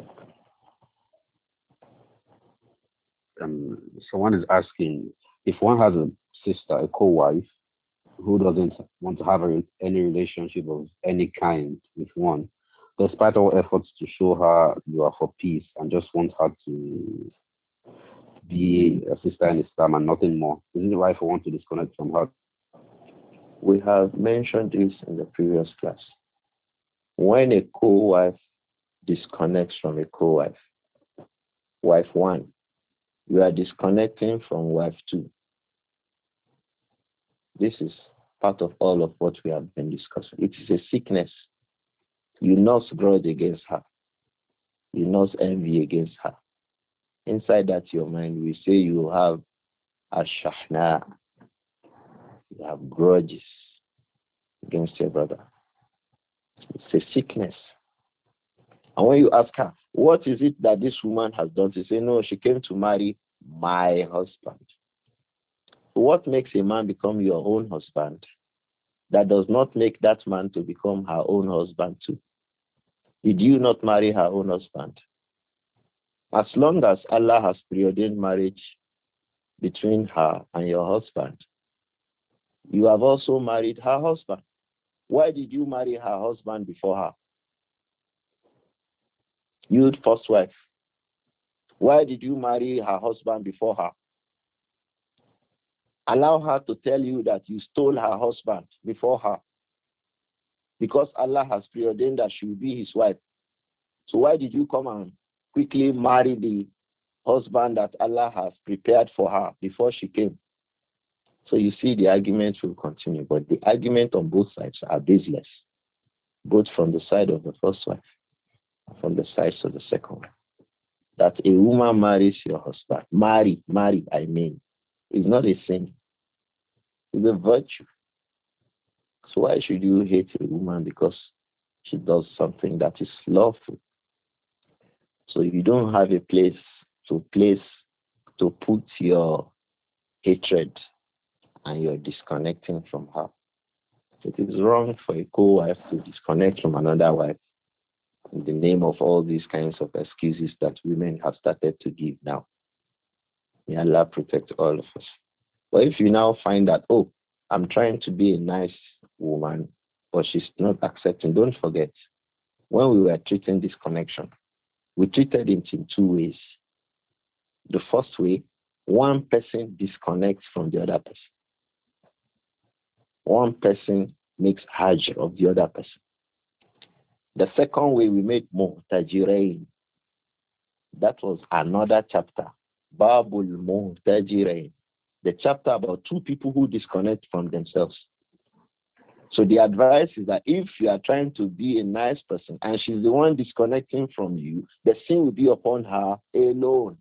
Um, someone is asking, if one has a sister, a co-wife, who doesn't want to have a, any relationship of any kind with one, despite all efforts to show her you are for peace and just want her to be a sister in Islam and nothing more, isn't it right for one to disconnect from her? We have mentioned this in the previous class. When a co-wife disconnects from a co-wife, wife one, you are disconnecting from wife two. This is part of all of what we have been discussing. It is a sickness. You nurse grudge against her. You nurse envy against her. Inside that your mind, we say you have a shahna. You have grudges against your brother. It's a sickness. And when you ask her, what is it that this woman has done? She say, no, she came to marry my husband. What makes a man become your own husband? That does not make that man to become her own husband too. Did you not marry her own husband? As long as Allah has preordained marriage between her and your husband, you have also married her husband. Why did you marry her husband before her? You first wife. Why did you marry her husband before her? Allow her to tell you that you stole her husband before her. Because Allah has preordained that she will be his wife. So why did you come and quickly marry the husband that Allah has prepared for her before she came? So you see the argument will continue. But the argument on both sides are baseless. Both from the side of the first wife and from the side of the second wife. That a woman marries your husband. Marry, marry, I mean. It's not a sin. It's a virtue. So why should you hate a woman because she does something that is lawful? So you don't have a place to place to put your hatred and your disconnecting from her. It is wrong for a co-wife to disconnect from another wife in the name of all these kinds of excuses that women have started to give now. May Allah protect all of us. But if you now find that, oh, I'm trying to be a nice woman, but she's not accepting, don't forget, when we were treating this connection, we treated it in two ways. The first way, one person disconnects from the other person. One person makes hajr of the other person. The second way, we made muhtajirain. That was another chapter. Babul muhtajirain. The chapter about two people who disconnect from themselves. So the advice is that if you are trying to be a nice person and she's the one disconnecting from you, the sin will be upon her alone.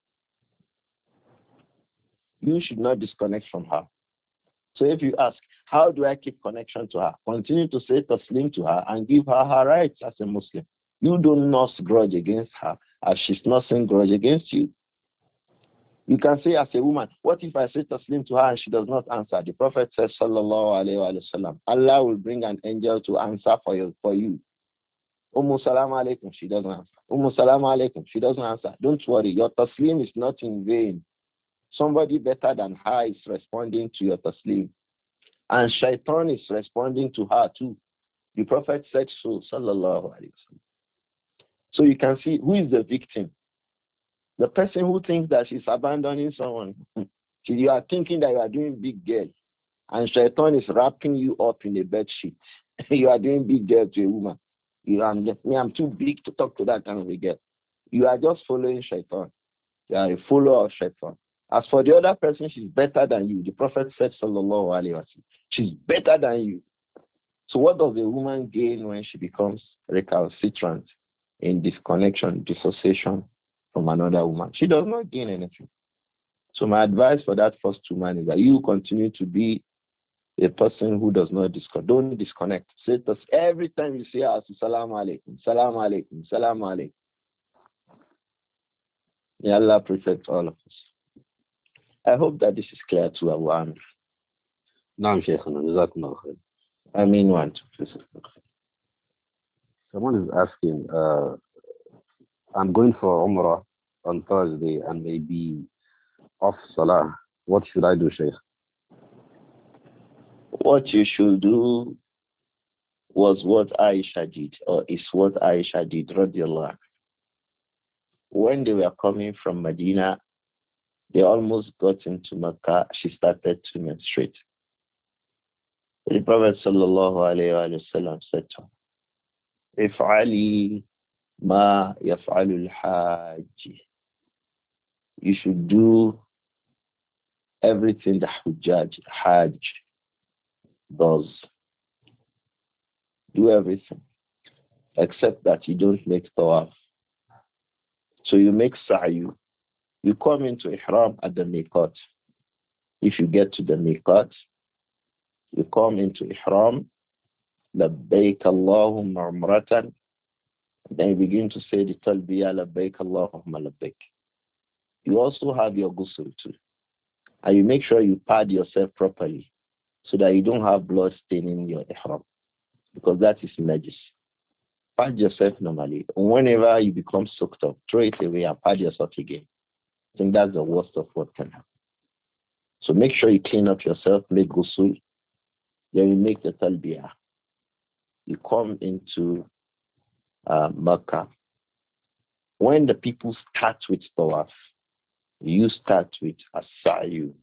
You should not disconnect from her. So if you ask, how do I keep connection to her? Continue to say taslim to her and give her her rights as a Muslim. You do not grudge against her as she's not saying grudge against you. You can say as a woman, what if I say taslim to her and she does not answer? The Prophet says, sallallahu alayhi wa sallam, Allah will bring an angel to answer for you. For you. Ummu salam alaykum, she doesn't answer. Ummu salam alaykum, she doesn't answer. Don't worry, your taslim is not in vain. Somebody better than her is responding to your taslim. And shaitan is responding to her too. The Prophet said so, sallallahu alayhi wa sallam. So you can see who is the victim. The person who thinks that she's abandoning someone. You are thinking that you are doing big girl. And shaitan is wrapping you up in a bed sheet. You are doing big girl to a woman. You are, me, I'm too big to talk to that kind of a girl. You are just following shaitan. You are a follower of shaitan. As for the other person, she's better than you. The Prophet said, sallallahu alayhi wa sallam, she's better than you. So what does a woman gain when she becomes recalcitrant in disconnection, dissociation from another woman? She does not gain anything. So my advice for that first woman is that you continue to be a person who does not disconnect. Don't disconnect. Say to us, every time you say, Assalamu alaikum, Salaam alaikum, Salaam alaikum. May Allah protect all of us. I hope that this is clear to Abu Amr. Naam, Shaykhana, jazakumullah khair. I mean one. Someone is asking, uh, I'm going for Umrah on Thursday and maybe off Salah. What should I do, Shaykh? What you should do was what Aisha did, or is what Aisha did, radiallahu anha. When they were coming from Medina, they almost got into Makkah. She started to menstruate. The Prophet sallallahu alayhi wa sallam said to her, If'ali ma yaf'alul hajj. You should do everything the Hujjaj, Hajj, does. Do everything. Except that you don't make tawaf. So you make sa'yu. You come into ihram at the miqat. If you get to the miqat, You come into ihram, labbaik Allahumma umratan. Then you begin to say the talbiyah, labbaik Allahumma labbaik. You also have your ghusl too. And you make sure you pad yourself properly so that you don't have blood staining your ihram, because that is najis. Pad yourself normally. Whenever you become soaked up, throw it away and pad yourself again. I think that's the worst of what can happen. So make sure you clean up yourself, make ghusl, then you make the talbiyah. You come into uh, Makkah. When the people start with tawaf, you start with a sa'yu.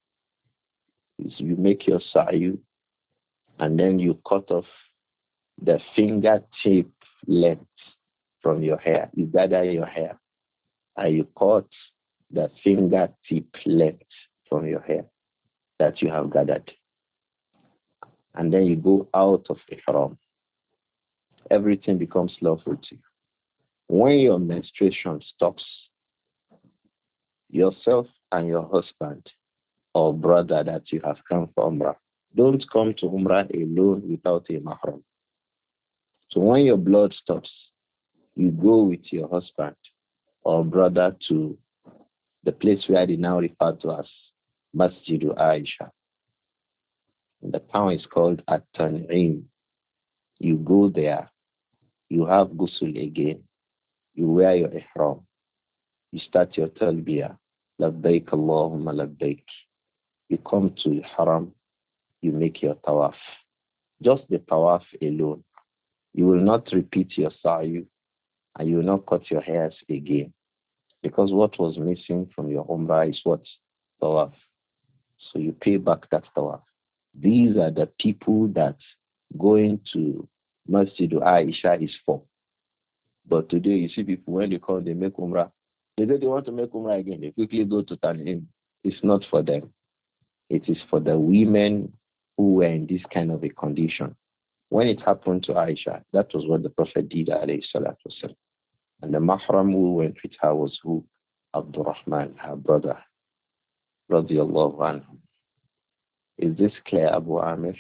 You make your sa'yu, and then you cut off the fingertip length from your hair. You gather your hair, and you cut the fingertip length from your hair that you have gathered. And then you go out of ihram. Everything becomes lawful to you. When your menstruation stops, yourself and your husband or brother that you have come for Umrah, don't come to Umrah alone without a mahram. So when your blood stops, you go with your husband or brother to the place where they now refer to as Masjidu Aisha. The town is called At-Tan'im. You go there, you have ghusl again, you wear your ihram, you start your talbiyah, labbaik Allahumma labbaik. You come to the haram, you make your tawaf. Just the tawaf alone. You will not repeat your sa'yu, and you will not cut your hairs again. Because what was missing from your umrah is what? Tawaf. So you pay back that tawaf. These are the people that going to Masjid Aisha is for. But today you see people, when they come, they make umrah. They say they want to make umrah again. They quickly go to Tan'im. It's not for them. It is for the women who were in this kind of a condition. When it happened to Aisha, that was what the Prophet did, alayhi salatu wasalam. And the mahram who went with her was who? Abdurrahman, her brother, radiyallahu anhu. Is this clear, Abu Amir?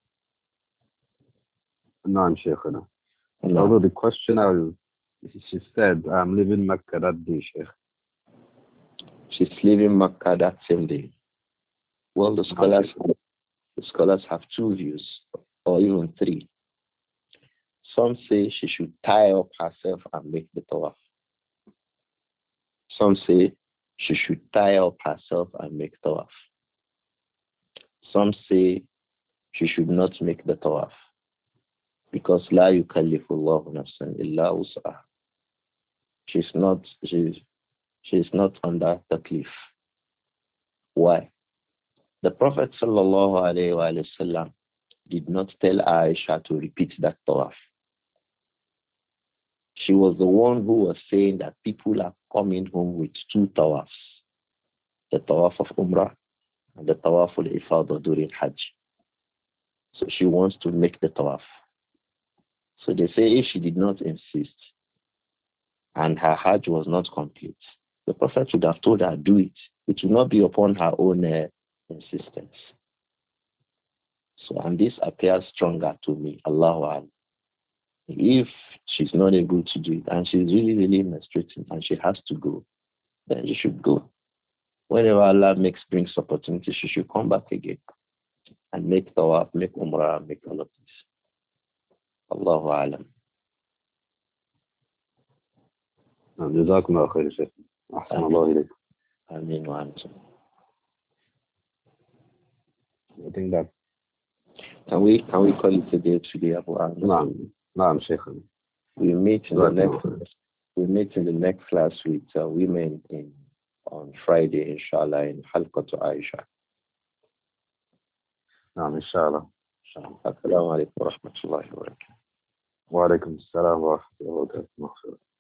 No, I'm Sheikhana. No. Although the question I was, she said, I'm leaving Mecca that day, Sheikh. She's leaving Makkah that same day. Well, the scholars, the scholars have two views, or even three. Some say she should tie up herself and make the tawaf. Some say she should tie up herself and make tawaf. Some say she should not make the tawaf, because la yukallifullahu nafsan illa wus'aha. She's not, she's, she's not under taklif. Why? The Prophet sallallahu alayhi wa sallam did not tell Aisha to repeat that tawaf. She was the one who was saying that people are coming home with two tawafs. The tawaf of Umrah and the tawaf of Ifadah during Hajj. So she wants to make the tawaf. So they say if she did not insist and her Hajj was not complete, the Prophet would have told her, do it. It will not be upon her own uh, insistence. So, and this appears stronger to me, Allahu Akbar. If she's not able to do it and she's really, really menstruating and she has to go, then she should go. Whenever Allah makes brings opportunity, she should come back again and make tawaf, make umrah, make all of this. Allahu Alam. جزاكم الله خير شيخ. أحسن الله إليك. Ameen wa antum. I think that. Can we can we call it a day today, Abu Amr? No, no, Sheikh. We meet in the next we meet in the next class with uh, women in on Friday, inshallah, in Halqatu Aisha. نعم إن شاء الله. Assalamu alaikum wa rahmatullahi wa barakatuh. وعليكم السلام ورحمة الله وبركاته.